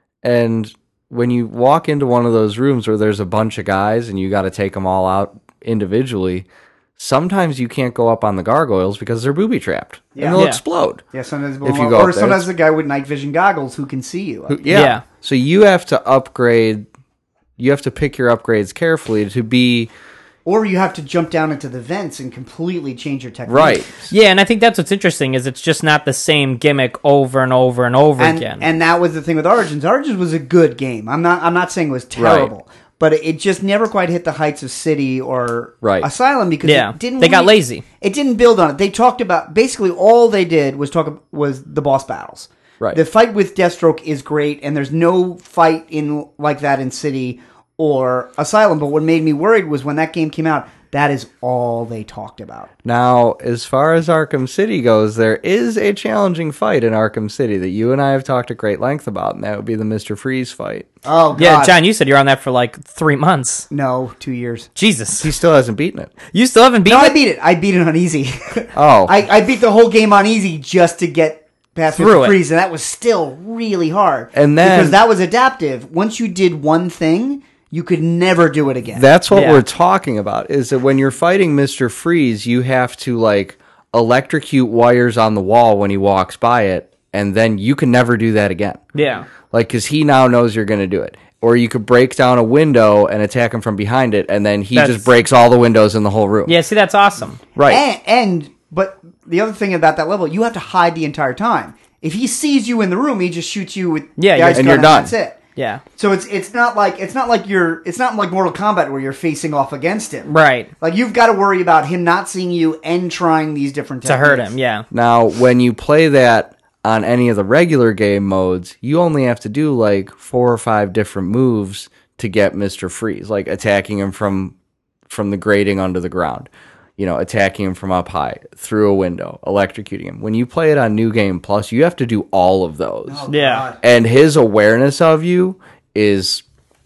and when you walk into one of those rooms where there's a bunch of guys and you got to take them all out individually, sometimes you can't go up on the gargoyles because they're booby-trapped, and they'll explode. Yeah, sometimes if you go or sometimes the guy with night vision goggles who can see you. Yeah. So you have to upgrade, you have to pick your upgrades carefully to be... Or you have to jump down into the vents and completely change your technique. Right. Yeah, and I think that's what's interesting is it's just not the same gimmick over and over and over again. And that was the thing with Origins. Origins was a good game. I'm not saying it was terrible, but it just never quite hit the heights of City or Asylum because it didn't. They got lazy. It didn't build on it. They talked about basically all they did was the boss battles. Right. The fight with Deathstroke is great, and there's no fight like that in City or Asylum, but what made me worried was when that game came out, that is all they talked about. Now, as far as Arkham City goes, there is a challenging fight in Arkham City that you and I have talked at great length about, and that would be the Mr. Freeze fight. Oh, God. Yeah, John, you said you're on that for 3 months. No, 2 years. Jesus. He still hasn't beaten it. You still haven't beaten it? No, I beat it. I beat it on easy. Oh. I beat the whole game on easy just to get past Mr. Freeze, and that was still really hard. And then, because that was adaptive. Once you did one thing... You could never do it again. That's what we're talking about, is that when you're fighting Mr. Freeze, you have to, electrocute wires on the wall when he walks by it, and then you can never do that again. Yeah. Because he now knows you're going to do it. Or you could break down a window and attack him from behind it, and then he just breaks all the windows in the whole room. Yeah, see, that's awesome. Right. But the other thing about that level, you have to hide the entire time. If he sees you in the room, he just shoots you with the ice gun, and you're done. That's it. Yeah. So it's not like Mortal Kombat where you're facing off against him. Right. Like you've got to worry about him not seeing you and trying these different techniques. To hurt him, yeah. Now, when you play that on any of the regular game modes, you only have to do 4 or 5 different moves to get Mr. Freeze, like attacking him from the grating under the ground. Attacking him from up high, through a window, electrocuting him. When you play it on New Game Plus, you have to do all of those. Oh, God. And his awareness of you is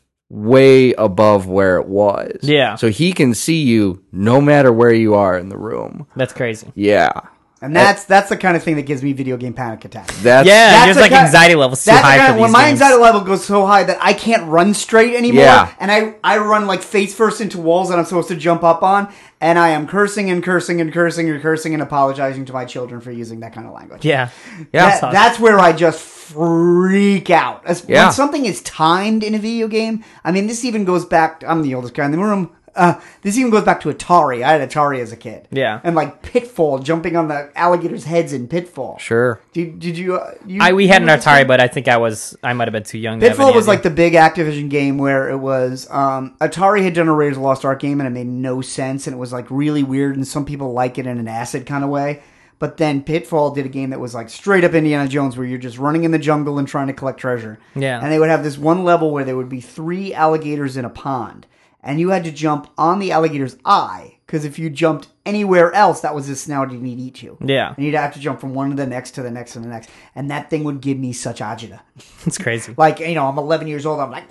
way above where it was. Yeah. So he can see you no matter where you are in the room. That's crazy. Yeah. And that's the kind of thing that gives me video game panic attacks. That's there's like anxiety levels too high for these when my anxiety level goes so high that I can't run straight anymore, and I run like face first into walls that I'm supposed to jump up on, and I am cursing and cursing and cursing and cursing and apologizing to my children for using that kind of language. That's where I just freak out. When something is timed in a video game, I mean, this even goes back. I'm the oldest guy in the room. This even goes back to Atari. I had Atari as a kid. Yeah. And like Pitfall, jumping on the alligators' heads in Pitfall. Sure. Did you? We had an Atari, but I think I might have been too young. Pitfall was like the big Activision game where it was Atari had done a Raiders of the Lost Ark game and it made no sense and it was like really weird and some people like it in an acid kind of way. But then Pitfall did a game that was like straight up Indiana Jones where you're just running in the jungle and trying to collect treasure. Yeah. And they would have this one level where there would be 3 alligators in a pond. And you had to jump on the alligator's eye, because if you jumped anywhere else, that was his snout and he'd eat you. Yeah. And you'd have to jump from one to the next to the next to the next. And that thing would give me such agita. It's crazy. Like, I'm 11 years old, I'm like...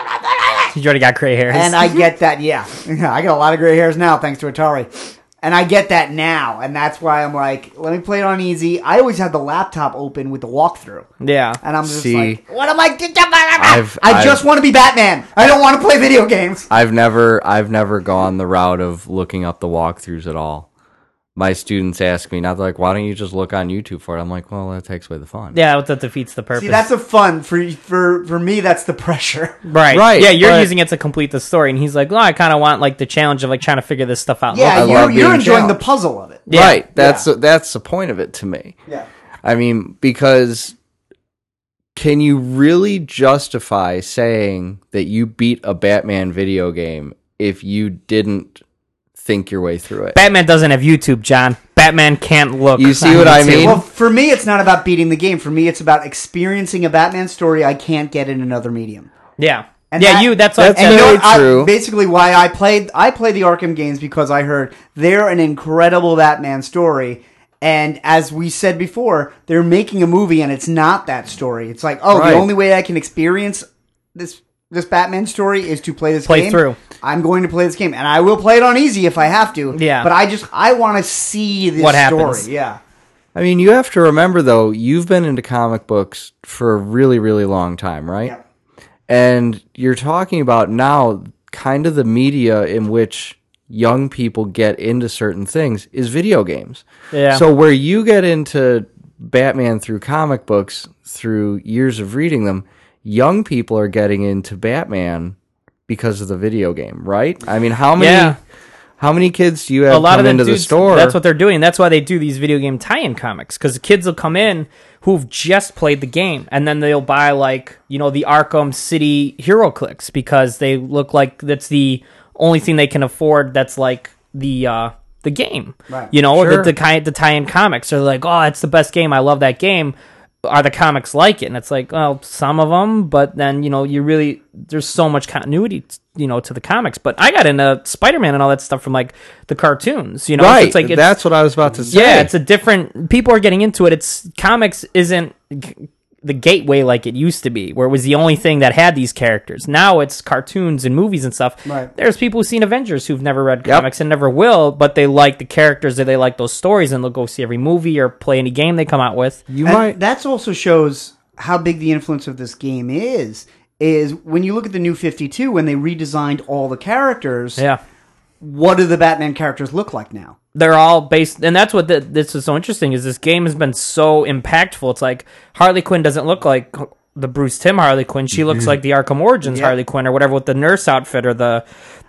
You already got gray hairs. And I get that, yeah. I got a lot of gray hairs now, thanks to Atari. And I get that now, and that's why I'm like, let me play it on easy. I always have the laptop open with the walkthrough. Yeah. And I'm just like, what am I doing? I just want to be Batman. I don't want to play video games. I've never gone the route of looking up the walkthroughs at all. My students ask me, now they're like, why don't you just look on YouTube for it? I'm like, well, that takes away the fun. Yeah, that defeats the purpose. See, that's the fun. For me, that's the pressure. Right. Yeah, you're using it to complete the story, and he's like, I kind of want like the challenge of like trying to figure this stuff out. Yeah, you're enjoying the puzzle of it. Yeah. Right. That's the point of it to me. Yeah. I mean, because can you really justify saying that you beat a Batman video game if you didn't think your way through it? Batman doesn't have YouTube, John. Batman can't look. You see what I mean? Well, for me, it's not about beating the game. For me, it's about experiencing a Batman story I can't get in another medium. Yeah. And that's true. Basically, why I played the Arkham games because I heard they're an incredible Batman story. And as we said before, they're making a movie and it's not that story. It's like, the only way I can experience this Batman story is to play this game. Through. I'm going to play this game, and I will play it on easy if I have to. Yeah. But I want to see this story. Happens. Yeah. I mean, you have to remember, though, you've been into comic books for a really, really long time, right? Yeah. And you're talking about now kind of the media in which young people get into certain things is video games. Yeah. So where you get into Batman through comic books, through years of reading them, young people are getting into Batman because of the video game, right? I mean, how many kids do you have come into the store? That's what they're doing. That's why they do these video game tie-in comics, because kids will come in who've just played the game, and then they'll buy the Arkham City Hero Clicks because they look like that's the only thing they can afford. That's like the game, right? Sure. the tie-in comics are like, oh, it's the best game. I love that game. Are the comics like it? And it's like, well, some of them, but then, there's so much continuity, to the comics. But I got into Spider-Man and all that stuff from, like, the cartoons, Right, so it's like, that's what I was about to say. Yeah, it's a different, people are getting into it. Comics isn't the gateway like it used to be, where it was the only thing that had these characters. Now it's cartoons and movies and stuff. Right. There's people who've seen Avengers who've never read comics and never will, but they like the characters, or they like those stories, and they'll go see every movie or play any game they come out with. That also shows how big the influence of this game is when you look at the New 52, when they redesigned all the characters. Yeah. What do the Batman characters look like now? They're all based, and that's what this is so interesting, is this game has been so impactful. It's like Harley Quinn doesn't look like the Bruce Timm Harley Quinn. She looks like the Arkham Origins Harley Quinn, or whatever, with the nurse outfit or the...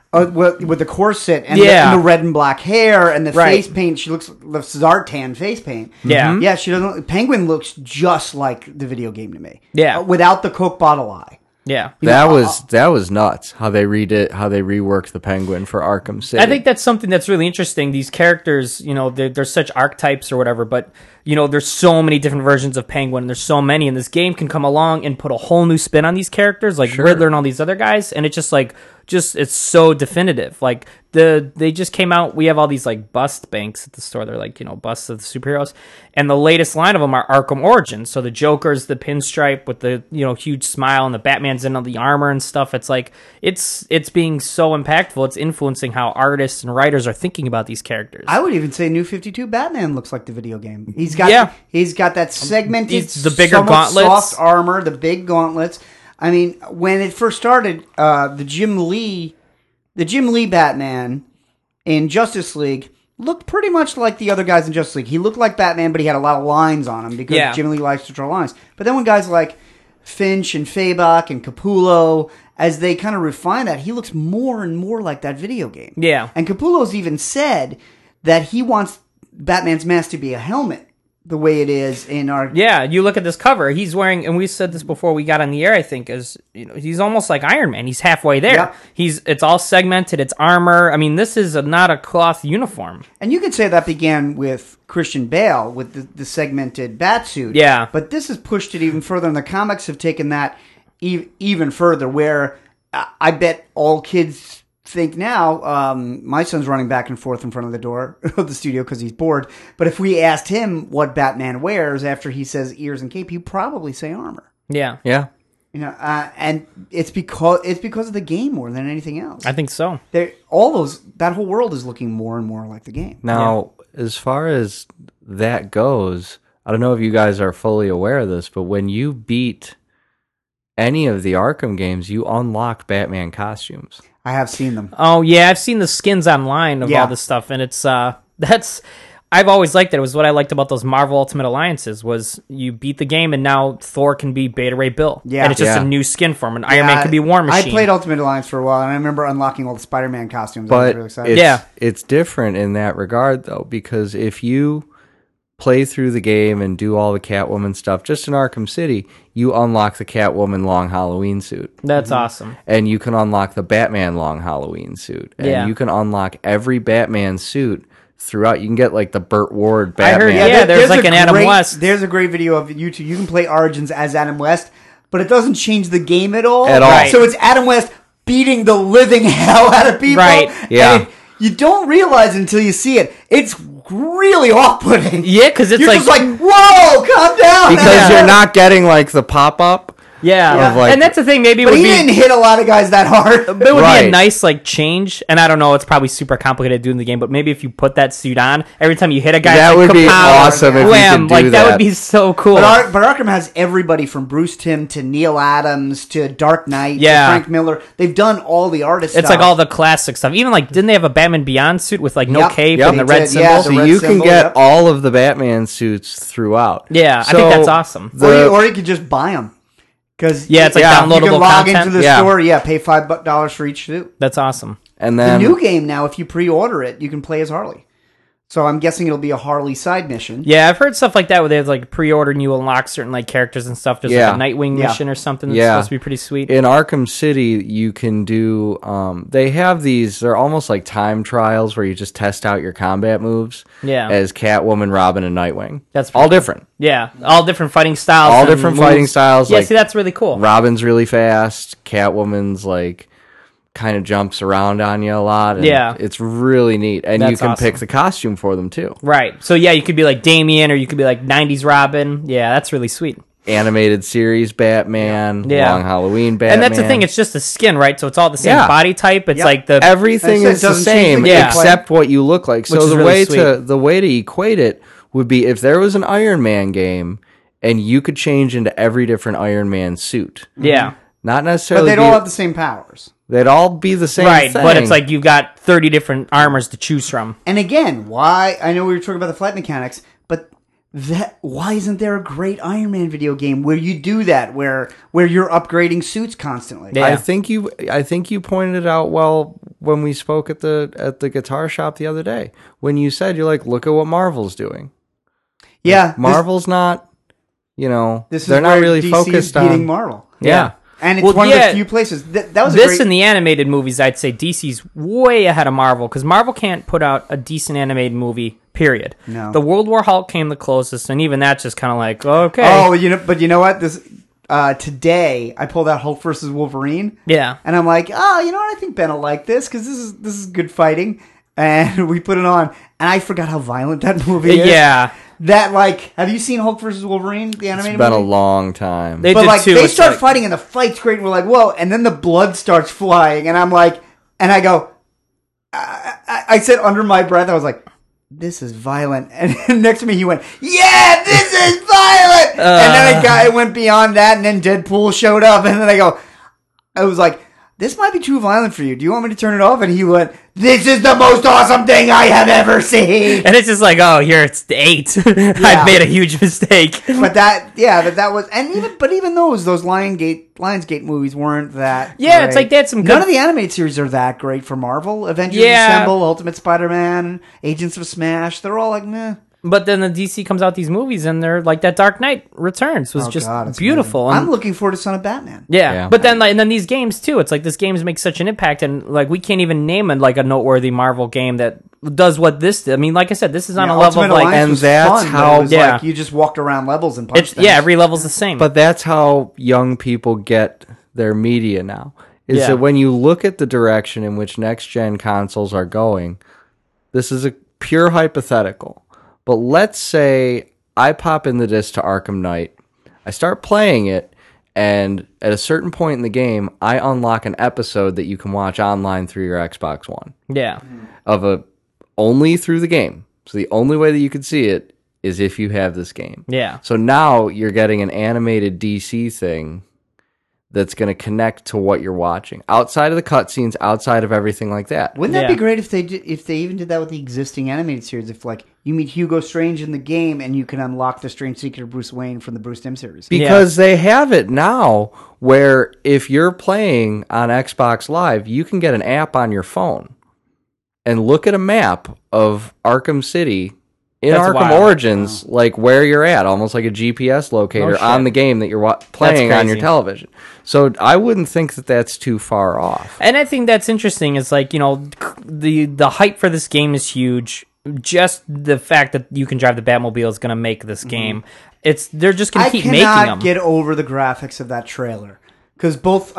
with the corset and the red and black hair and the face paint. She looks like the Zartan face paint. Yeah. Yeah, she doesn't... Penguin looks just like the video game to me. Yeah. Without the Coke bottle eye. Yeah, that was nuts how they reworked the Penguin for Arkham City. I think that's something that's really interesting. These characters, they're such archetypes or whatever, but there's so many different versions of Penguin. There's so many, and this game can come along and put a whole new spin on these characters, like Riddler and all these other guys, and it just it's so definitive. Like they just came out. We have all these like bust banks at the store. They're like, busts of the superheroes, and the latest line of them are Arkham Origins. So the Joker's the pinstripe with the huge smile, and the Batman's in all the armor and stuff. It's like it's being so impactful. It's influencing how artists and writers are thinking about these characters. I would even say New 52 Batman looks like the video game. He's got that segmented, the bigger gauntlets, soft armor, the big gauntlets. I mean, when it first started, the Jim Lee Batman in Justice League looked pretty much like the other guys in Justice League. He looked like Batman, but he had a lot of lines on him because Jim Lee likes to draw lines. But then when guys like Finch and Fabok and Capullo, as they kind of refine that, he looks more and more like that video game. Yeah. And Capullo's even said that he wants Batman's mask to be a helmet, the way it is in our... Yeah, you look at this cover. He's wearing, and we said this before we got on the air, I think, is he's almost like Iron Man. He's halfway there. Yep. It's all segmented. It's armor. I mean, this is not a cloth uniform. And you could say that began with Christian Bale with the segmented batsuit. Yeah. But this has pushed it even further, and the comics have taken that even further, where I bet all kids think now, my son's running back and forth in front of the door of the studio because he's bored. But if we asked him what Batman wears after he says ears and cape, he'd probably say armor. Yeah. Yeah. And it's because of the game more than anything else. I think so. That whole world is looking more and more like the game. Now, as far as that goes, I don't know if you guys are fully aware of this, but when you beat any of the Arkham games, you unlock Batman costumes. I have seen them. Oh yeah, I've seen the skins online of all this stuff, and it's I've always liked it. It was what I liked about those Marvel Ultimate Alliances was you beat the game, and now Thor can be Beta Ray Bill. Yeah, and it's just a new skin form, and Iron Man can be War Machine. I played Ultimate Alliance for a while, and I remember unlocking all the Spider-Man costumes. But I was really excited. it's different in that regard, though, because if you play through the game and do all the Catwoman stuff, just in Arkham City, you unlock the Catwoman long Halloween suit. That's awesome. And you can unlock the Batman long Halloween suit. And you can unlock every Batman suit throughout. You can get like the Burt Ward Batman. I heard, there's like an Adam West. There's a great video of YouTube. You can play Origins as Adam West, but it doesn't change the game at all. Right. So it's Adam West beating the living hell out of people. Right. Yeah. You don't realize until you see it. It's really off-putting. Yeah, because it's you're just like, whoa, calm down. Because you're not getting like the pop-up. Yeah, like, and that's the thing. Maybe but he didn't hit a lot of guys that hard. But it would be a nice like change, and I don't know. It's probably super complicated doing the game, but maybe if you put that suit on every time you hit a guy, that would be awesome. If wham, you could do that would be so cool. But Arkham has everybody from Bruce Timm to Neil Adams to Dark Knight to Frank Miller. They've done all the artists. It's like all the classic stuff. Even like, didn't they have a Batman Beyond suit with like no cape and the red symbol? Yeah, so you can get all of the Batman suits throughout. Yeah, I think that's awesome. Or you could just buy them. Because it's like downloadable you can log content. into the store, pay $5 for each suit. That's awesome. And then the new game now, if you pre-order it, you can play as Harley. So I'm guessing it'll be a Harley side mission. Yeah, I've heard stuff like that where they have like pre-order and you unlock certain like characters and stuff. There's like a Nightwing mission or something that's supposed to be pretty sweet. In Arkham City, you can do. They have these. They're almost like time trials where you just test out your combat moves. Yeah. As Catwoman, Robin, and Nightwing. That's all different. Yeah, all different fighting styles. All different fighting styles. Yeah, see, that's really cool. Robin's really fast. Catwoman's like kind of jumps around on you a lot. And it's really neat. And you can pick the costume for them too. Right. So yeah, you could be like Damian or you could be like 90s Robin. Yeah, that's really sweet. Animated series Batman, Long Halloween Batman. And that's the thing, it's just the skin, right? So it's all the same body type. It's like the everything is the same except what you look like. So the way to equate it would be if there was an Iron Man game and you could change into every different Iron Man suit. Yeah. Not necessarily. But they'd all have the same powers. They'd all be the same thing. Right, but it's like you've got 30 different armors to choose from. And again, why... I know we were talking about the flight mechanics, but why isn't there a great Iron Man video game where you do that, where you're upgrading suits constantly? Yeah. I think you pointed it out well when we spoke at the guitar shop the other day. When you said, you're like, look at what Marvel's doing. Yeah. Marvel's not, they're not really DC focused is beating on Marvel. Yeah. And it's one of the few places. That was in the animated movies, I'd say DC's way ahead of Marvel, because Marvel can't put out a decent animated movie, period. No. The World War Hulk came the closest, and even that's just kind of like, okay. Oh, but you know what? today I pulled out Hulk versus Wolverine. Yeah. And I'm like, oh, you know what? I think Ben will like this because this is good fighting. And we put it on, and I forgot how violent that movie is. Yeah. That, like, have you seen Hulk versus Wolverine, the animated movie? It's been a long time. But, like, they start fighting, and the fight's great, and we're like, whoa, and then the blood starts flying, and I'm like, and I go, I said under my breath, I was like, this is violent. And next to me, he went, yeah, this is violent! And then it went beyond that, and then Deadpool showed up, and then I was like, this might be too violent for you. Do you want me to turn it off? And he went, this is the most awesome thing I have ever seen. And it's just like, oh, here it's 8. I've made a huge mistake. But that was, and even those Lionsgate movies weren't that. Yeah, great. it's like they had some good. None of the animated series are that great for Marvel. Avengers Assemble, Ultimate Spider-Man, Agents of Smash. They're all like, meh. But then the DC comes out these movies, and they're like that Dark Knight Returns was beautiful. I'm looking forward to Son of Batman. Yeah. But then and then these games too. It's like this games make such an impact, and like we can't even name a noteworthy Marvel game that does what this did. I mean, like I said, this is on a level of like, and that's how like you just walked around levels and punched things. Yeah, every level's the same. But that's how young people get their media now. Is that when you look at the direction in which next gen consoles are going, this is a pure hypothetical. But let's say I pop in the disc to Arkham Knight, I start playing it, and at a certain point in the game, I unlock an episode that you can watch online through your Xbox One. Yeah. Only through the game. So the only way that you can see it is if you have this game. Yeah. So now you're getting an animated DC thing that's going to connect to what you're watching outside of the cutscenes, outside of everything like that. Wouldn't that be great if they even did that with the existing animated series? If like you meet Hugo Strange in the game and you can unlock the Strange Secret of Bruce Wayne from the Bruce Timm series. Because they have it now where if you're playing on Xbox Live, you can get an app on your phone and look at a map of Arkham City in Arkham Origins, like where you're at, almost like a GPS locator on the game that you're playing on your television. So I wouldn't think that that's too far off. And I think that's interesting. Is like, you know, the hype for this game is huge. Just the fact that you can drive the Batmobile is going to make this game. They're just going to keep making them. I cannot get over the graphics of that trailer because both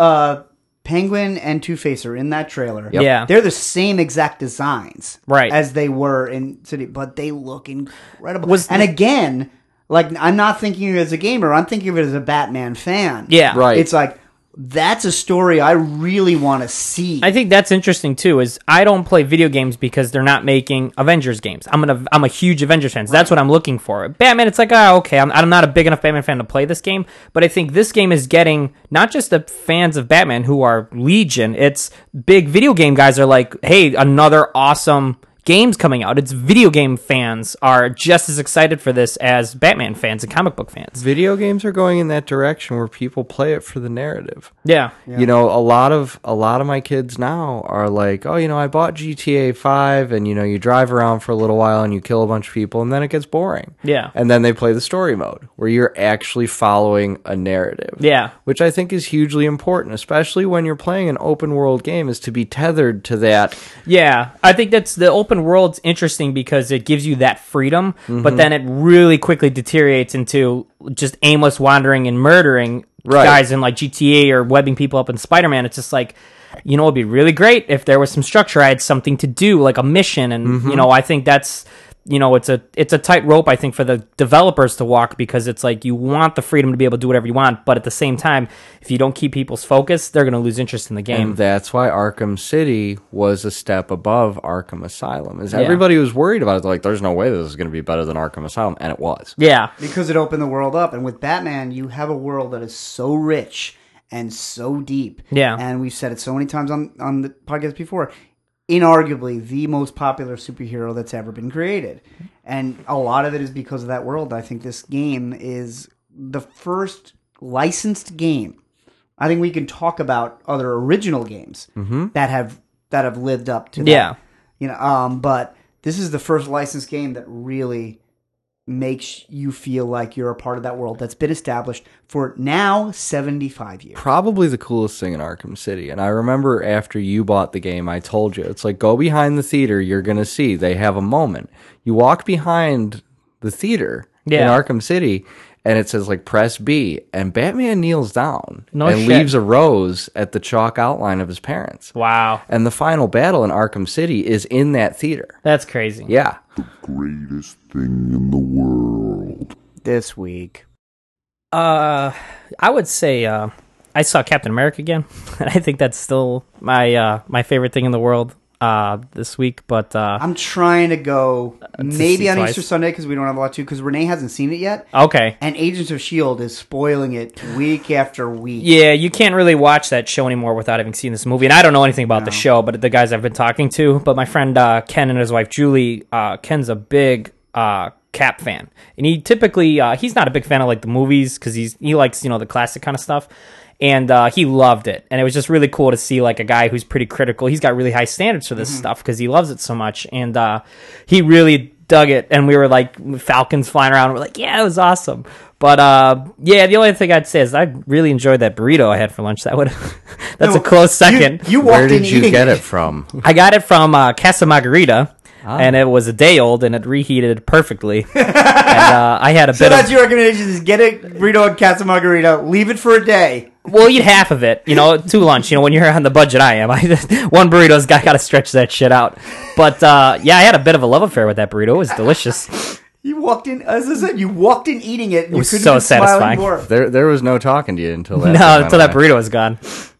Penguin and Two-Face are in that trailer. Yep. Yeah. They're the same exact designs as they were in City, but they look incredible. And again, like, I'm not thinking of it as a gamer, I'm thinking of it as a Batman fan. Yeah. Right. It's like, that's a story I really want to see. I think that's interesting too. Is I don't play video games because they're not making Avengers games. I'm a huge Avengers fan. So that's what I'm looking for. Batman, it's like, okay, I'm not a big enough Batman fan to play this game, but I think this game is getting not just the fans of Batman who are legion. It's big video game guys are like, hey, another awesome games coming out. It's video game fans are just as excited for this as Batman fans and comic book fans. Video games are going in that direction where people play it for the narrative. Yeah. You know, a lot of my kids now are like, oh, you know, I bought GTA 5 and, you know, you drive around for a little while and you kill a bunch of people and then it gets boring. Yeah. And then they play the story mode where you're actually following a narrative. Yeah. Which I think is hugely important, especially when you're playing an open world game, is to be tethered to that. Yeah. I think that's the open world's interesting because it gives you that freedom, but then it really quickly deteriorates into just aimless wandering and murdering guys in like GTA or webbing people up in Spider-Man. It's just like, you know, it'd be really great if there was some structure. I had something to do, like a mission, and you know, I think that's, you know, it's a tightrope, I think, for the developers to walk, because it's like you want the freedom to be able to do whatever you want, but at the same time, if you don't keep people's focus, they're going to lose interest in the game. And that's why Arkham City was a step above Arkham Asylum. Everybody was worried about it. Like, there's no way this is going to be better than Arkham Asylum, and it was. Yeah. Because it opened the world up, and with Batman, you have a world that is so rich and so deep. Yeah. And we've said it so many times on the podcast before. Inarguably the most popular superhero that's ever been created. And a lot of it is because of that world. I think this game is the first licensed game. I think we can talk about other original games that have lived up to that. Yeah. You know, but this is the first licensed game that really makes you feel like you're a part of that world that's been established for now 75 years. Probably the coolest thing in Arkham City. And I remember after you bought the game, I told you, it's like, go behind the theater, you're going to see they have a moment. You walk behind the theater in Arkham City, and it says like press B, and Batman kneels down and shit. leaves a rose at the chalk outline of his parents. Wow. And the final battle in Arkham City is in that theater. That's crazy. Yeah. The greatest thing in the world. This week. I would say I saw Captain America again, and I think that's still my favorite thing in the world this week. But I'm trying to go maybe see on twice. Easter Sunday because we don't have a lot to, because Renee hasn't seen it yet. Okay. And Agents of S.H.I.E.L.D. is spoiling it week after week. Yeah, you can't really watch that show anymore without having seen this movie. And I don't know anything about the show, but the guys I've been talking to. But my friend Ken and his wife Julie, Ken's a big Cap fan, and he typically he's not a big fan of like the movies because he likes the classic kind of stuff. And he loved it. And it was just really cool to see like a guy who's pretty critical. He's got really high standards for this stuff because he loves it so much. And he really dug it. And we were like falcons flying around. We're like, yeah, it was awesome. But yeah, the only thing I'd say is I really enjoyed that burrito I had for lunch. That's a close second. You Where walked did in you eating get it from? I got it from Casa Margarita. And it was a day old, and it reheated perfectly. And I had a So bit that's of... your recommendation: is get a burrito at Casa Margarita, leave it for a day. We'll eat half of it, to lunch. When you're on the budget I am, one burrito's got to stretch that shit out. But yeah, I had a bit of a love affair with that burrito. It was delicious. You walked in, as I said, you walked in eating it. And It was you couldn't so even smile satisfying. anymore. There was no talking to you until that. No, until that burrito was gone.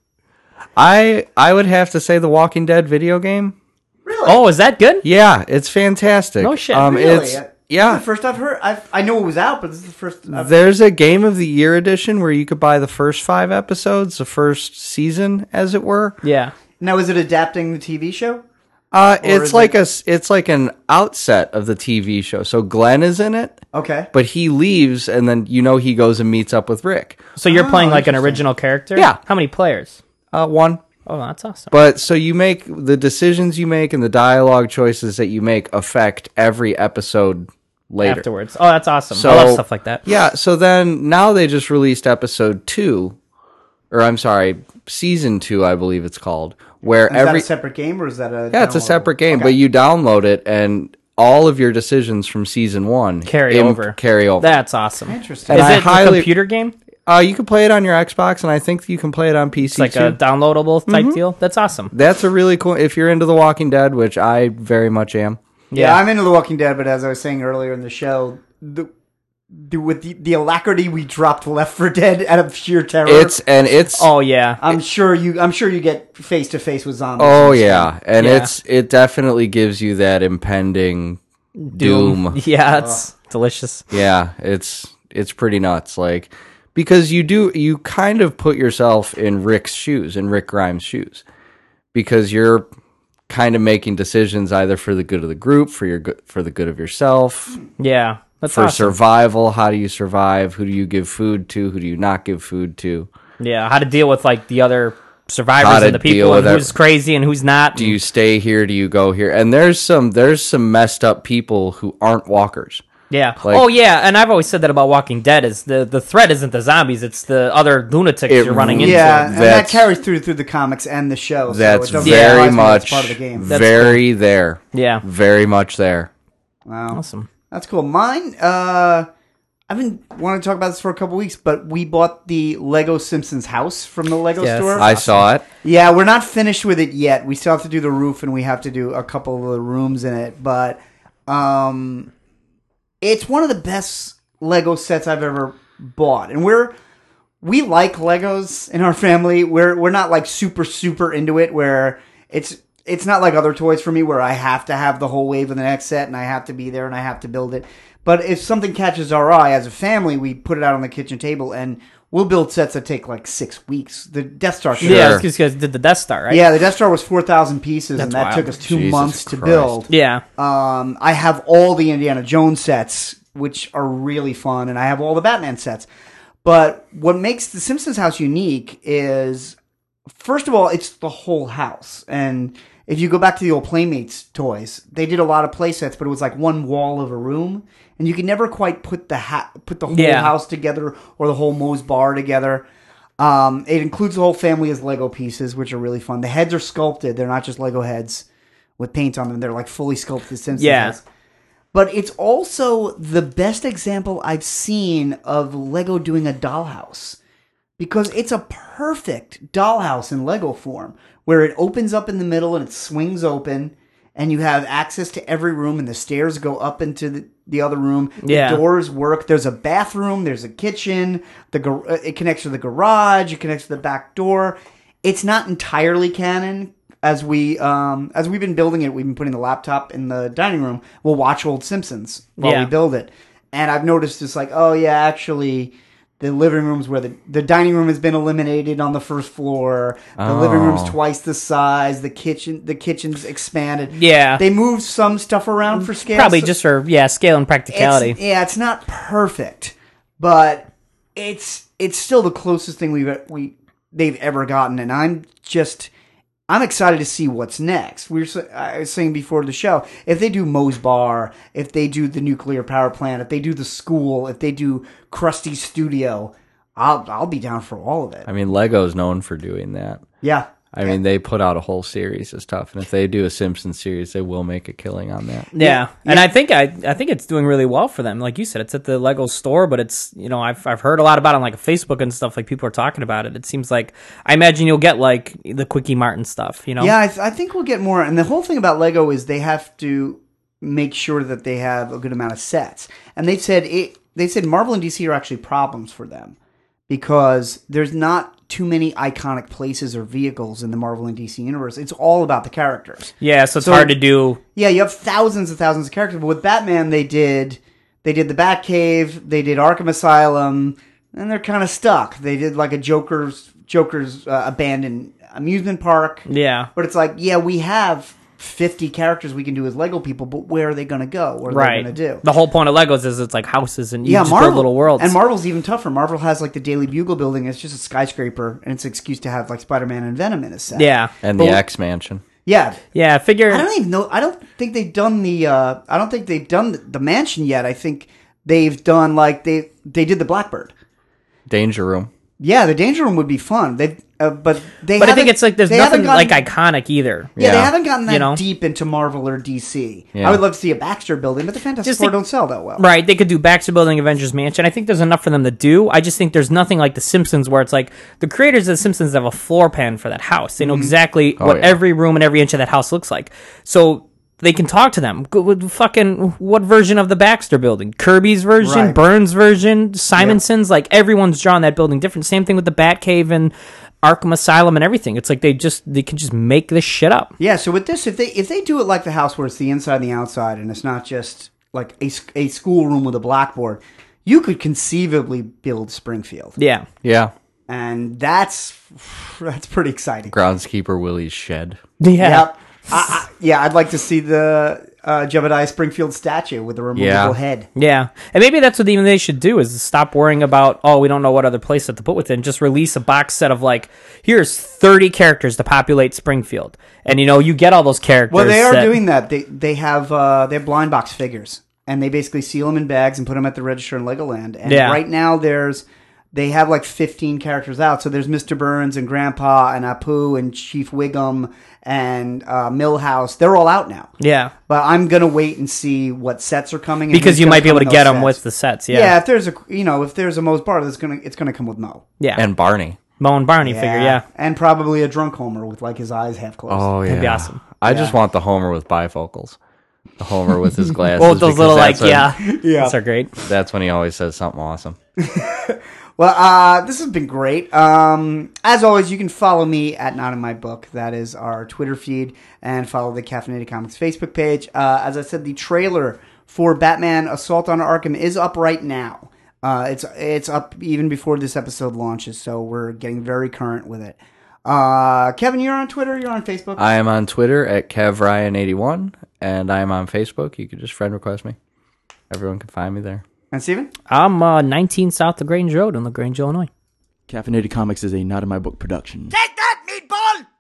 I would have to say the Walking Dead video game. Really? Oh, is that good? Yeah, it's fantastic. No shit. Really? It's This yeah. is the first I've heard. I know it was out, but this is the first. There's a Game of the Year edition where you could buy the first 5 episodes, the first season, as it were. Yeah. Now, is it adapting the TV show? It's like it's like an outset of the TV show. So Glenn is in it, Okay. but he leaves, and then he goes and meets up with Rick. So you're playing like an interesting. original character? Yeah. How many players? One. Oh, that's awesome. But so you make the decisions you make and the dialogue choices that you make affect every episode later. Afterwards. Oh, that's awesome. So, I love stuff like that. Yeah, so then now they just released episode 2, or I'm sorry, season 2, I believe it's called, where Is that a separate game, or is that a? it's a downloadable? separate game, Okay. but you download it and all of your decisions from season 1 Carry over. That's awesome. Interesting. Is And I it highly- a computer game? You can play it on your Xbox, and I think you can play it on PC It's like too. a downloadable type deal? That's awesome. That's a really cool. If you're into The Walking Dead, which I very much am. Yeah, I'm into The Walking Dead, but as I was saying earlier in the show, with the alacrity we dropped Left 4 Dead out of sheer terror. It's Oh, yeah. I'm sure you get face to face with zombies. oh yeah, and Yeah. it definitely gives you that impending doom. Yeah, it's delicious. Yeah, it's pretty nuts. Like, because you kind of put yourself in Rick's shoes, in Rick Grimes' shoes, because you're kind of making decisions either for the good of the group, for the good of yourself, Yeah. That's for awesome. survival. How do you survive? Who do you give food to? Who do you not give food to? Yeah, how to deal with like the other How survivors to and the deal people, with and it. who's crazy and who's not. Do you stay here? Do you go here? And there's some messed up people who aren't walkers. Yeah. Like- Oh, yeah. And I've always said that about Walking Dead is the threat isn't the zombies; it's the other lunatics It you're running into. Yeah, and that That's- carries through the comics and the show. That's so it doesn't very surprise me that's much part of the game. very there. Yeah. Very much there. Wow, Awesome. that's cool. Mine, I've been wanting to talk about this for a couple weeks, but we bought the Lego Simpsons house from the Lego Yes. store. I saw it. Yeah, we're not finished with it yet. We still have to do the roof, and we have to do a couple of the rooms in it. But it's one of the best Lego sets I've ever bought, and we like Legos in our family. We're not like super into it. Where it's not like other toys for me, where I have to have the whole wave of the next set, and I have to be there, and I have to build it. But if something catches our eye as a family, we put it out on the kitchen table, and we'll build sets that take like 6 weeks. The Death Star. Sure. Yeah, because you guys did the Death Star, right? Yeah, the Death Star was 4,000 pieces, and That's that wild. took us 2 Jesus months to Christ. build. Yeah. I have all the Indiana Jones sets, which are really fun, and I have all the Batman sets. But what makes the Simpsons house unique is, first of all, it's the whole house. And if you go back to the old Playmates toys, they did a lot of play sets, but it was like one wall of a room, and you could never quite put the whole Yeah. house together or the whole Moe's bar together. It includes the whole family as Lego pieces, which are really fun. The heads are sculpted; they're not just Lego heads with paint on them. They're like fully sculpted Simpsons Yeah. heads. But it's also the best example I've seen of Lego doing a dollhouse. Because it's a perfect dollhouse in Lego form, where it opens up in the middle and it swings open, and you have access to every room, and the stairs go up into the other room. Yeah. The doors work. There's a bathroom. There's a kitchen. It connects to the garage. It connects to the back door. It's not entirely canon. As we've been building it, we've been putting the laptop in the dining room. We'll watch old Simpsons while we build it. And I've noticed it's like, oh yeah, actually, the living room's where the dining room has been eliminated on the first floor. The living room's twice the size. The kitchen's expanded. Yeah. They moved some stuff around for scale. Probably just for scale and practicality. It's not perfect, but it's still the closest thing they've ever gotten, and I'm excited to see what's next. I was saying before the show, if they do Moe's Bar, if they do the nuclear power plant, if they do the school, if they do Krusty's studio, I'll be down for all of it. I mean, Lego's known for doing that. Yeah. I mean, they put out a whole series of stuff, and if they do a Simpsons series, they will make a killing on that. Yeah. And I think it's doing really well for them. Like you said, it's at the Lego store, but it's, I've heard a lot about it on like Facebook and stuff. Like people are talking about it. It seems like, I imagine you'll get like the Quickie Martin stuff. Yeah, I think we'll get more. And the whole thing about Lego is they have to make sure that they have a good amount of sets. And they said Marvel and DC are actually problems for them because there's not too many iconic places or vehicles in the Marvel and DC universe. It's all about the characters. Yeah, so it's hard to do. Yeah, you have thousands and thousands of characters. But with Batman, they did the Batcave, they did Arkham Asylum, and they're kind of stuck. They did like a Joker's abandoned amusement park. Yeah. But it's like, yeah, we have 50 characters we can do as Lego people, but where are they going to go? What are they going to do? The whole point of Legos is it's like houses and you just build little worlds. And Marvel's even tougher. Marvel has like the Daily Bugle building. It's just a skyscraper, and it's an excuse to have like Spider-Man and Venom in a set. Yeah. And the X-Mansion. Yeah. Yeah, I figure... I don't even know. I don't think they've done the mansion yet. I think they've done like they did the Blackbird. Danger Room. Yeah, the Danger Room would be fun. But I think it's like there's nothing like iconic either. Yeah, they haven't gotten that deep into Marvel or DC. Yeah. I would love to see a Baxter building, but the Fantastic Four don't sell that well. Right, they could do Baxter Building, Avengers Mansion. I think there's enough for them to do. I just think there's nothing like The Simpsons where it's like the creators of The Simpsons have a floor plan for that house. They know exactly what every room and every inch of that house looks like. So they can talk to them. What version of the Baxter Building? Kirby's version, Burns' version, Simonson's. Like everyone's drawn that building different. Same thing with the Batcave and Arkham Asylum and everything. It's like they can just make this shit up. Yeah. So with this, if they do it like the house where it's the inside and the outside, and it's not just like a school room with a blackboard, you could conceivably build Springfield. Yeah. Yeah. And that's pretty exciting. Groundskeeper Willie's shed. Yeah. Yep. I'd like to see the Jebediah Springfield statue with the removable head. Yeah. And maybe that's what even they should do is stop worrying about, we don't know what other place to put within. Just release a box set of like, here's 30 characters to populate Springfield. And you get all those characters. Well, they are doing that. They have blind box figures. And they basically seal them in bags and put them at the register in Legoland. And right now they have like 15 characters out. So there's Mr. Burns and Grandpa and Apu and Chief Wiggum and Millhouse. They're all out now. Yeah. But I'm going to wait and see what sets are coming. Because you might be able to get them with the sets. Yeah. Yeah. If there's a Moe's Bar, it's going to come with Moe. Yeah. And Barney. Moe and Barney figure. Yeah. And probably a drunk Homer with like his eyes half closed. Oh, yeah. That'd be awesome. I just want the Homer with bifocals. The Homer with his glasses. Well, those little those are great. That's when he always says something awesome. Well, this has been great. As always, you can follow me at Not In My Book. That is our Twitter feed, and follow the Caffeinated Comics Facebook page. As I said, the trailer for Batman Assault on Arkham is up right now. It's up even before this episode launches, so we're getting very current with it. Kevin, you're on Twitter? You're on Facebook? I am on Twitter at KevRyan81, and I am on Facebook. You can just friend request me. Everyone can find me there. And Steven? I'm 19 South LaGrange Road in LaGrange, Illinois. Caffeinated Comics is a Not In My Book production. Take that, meatball!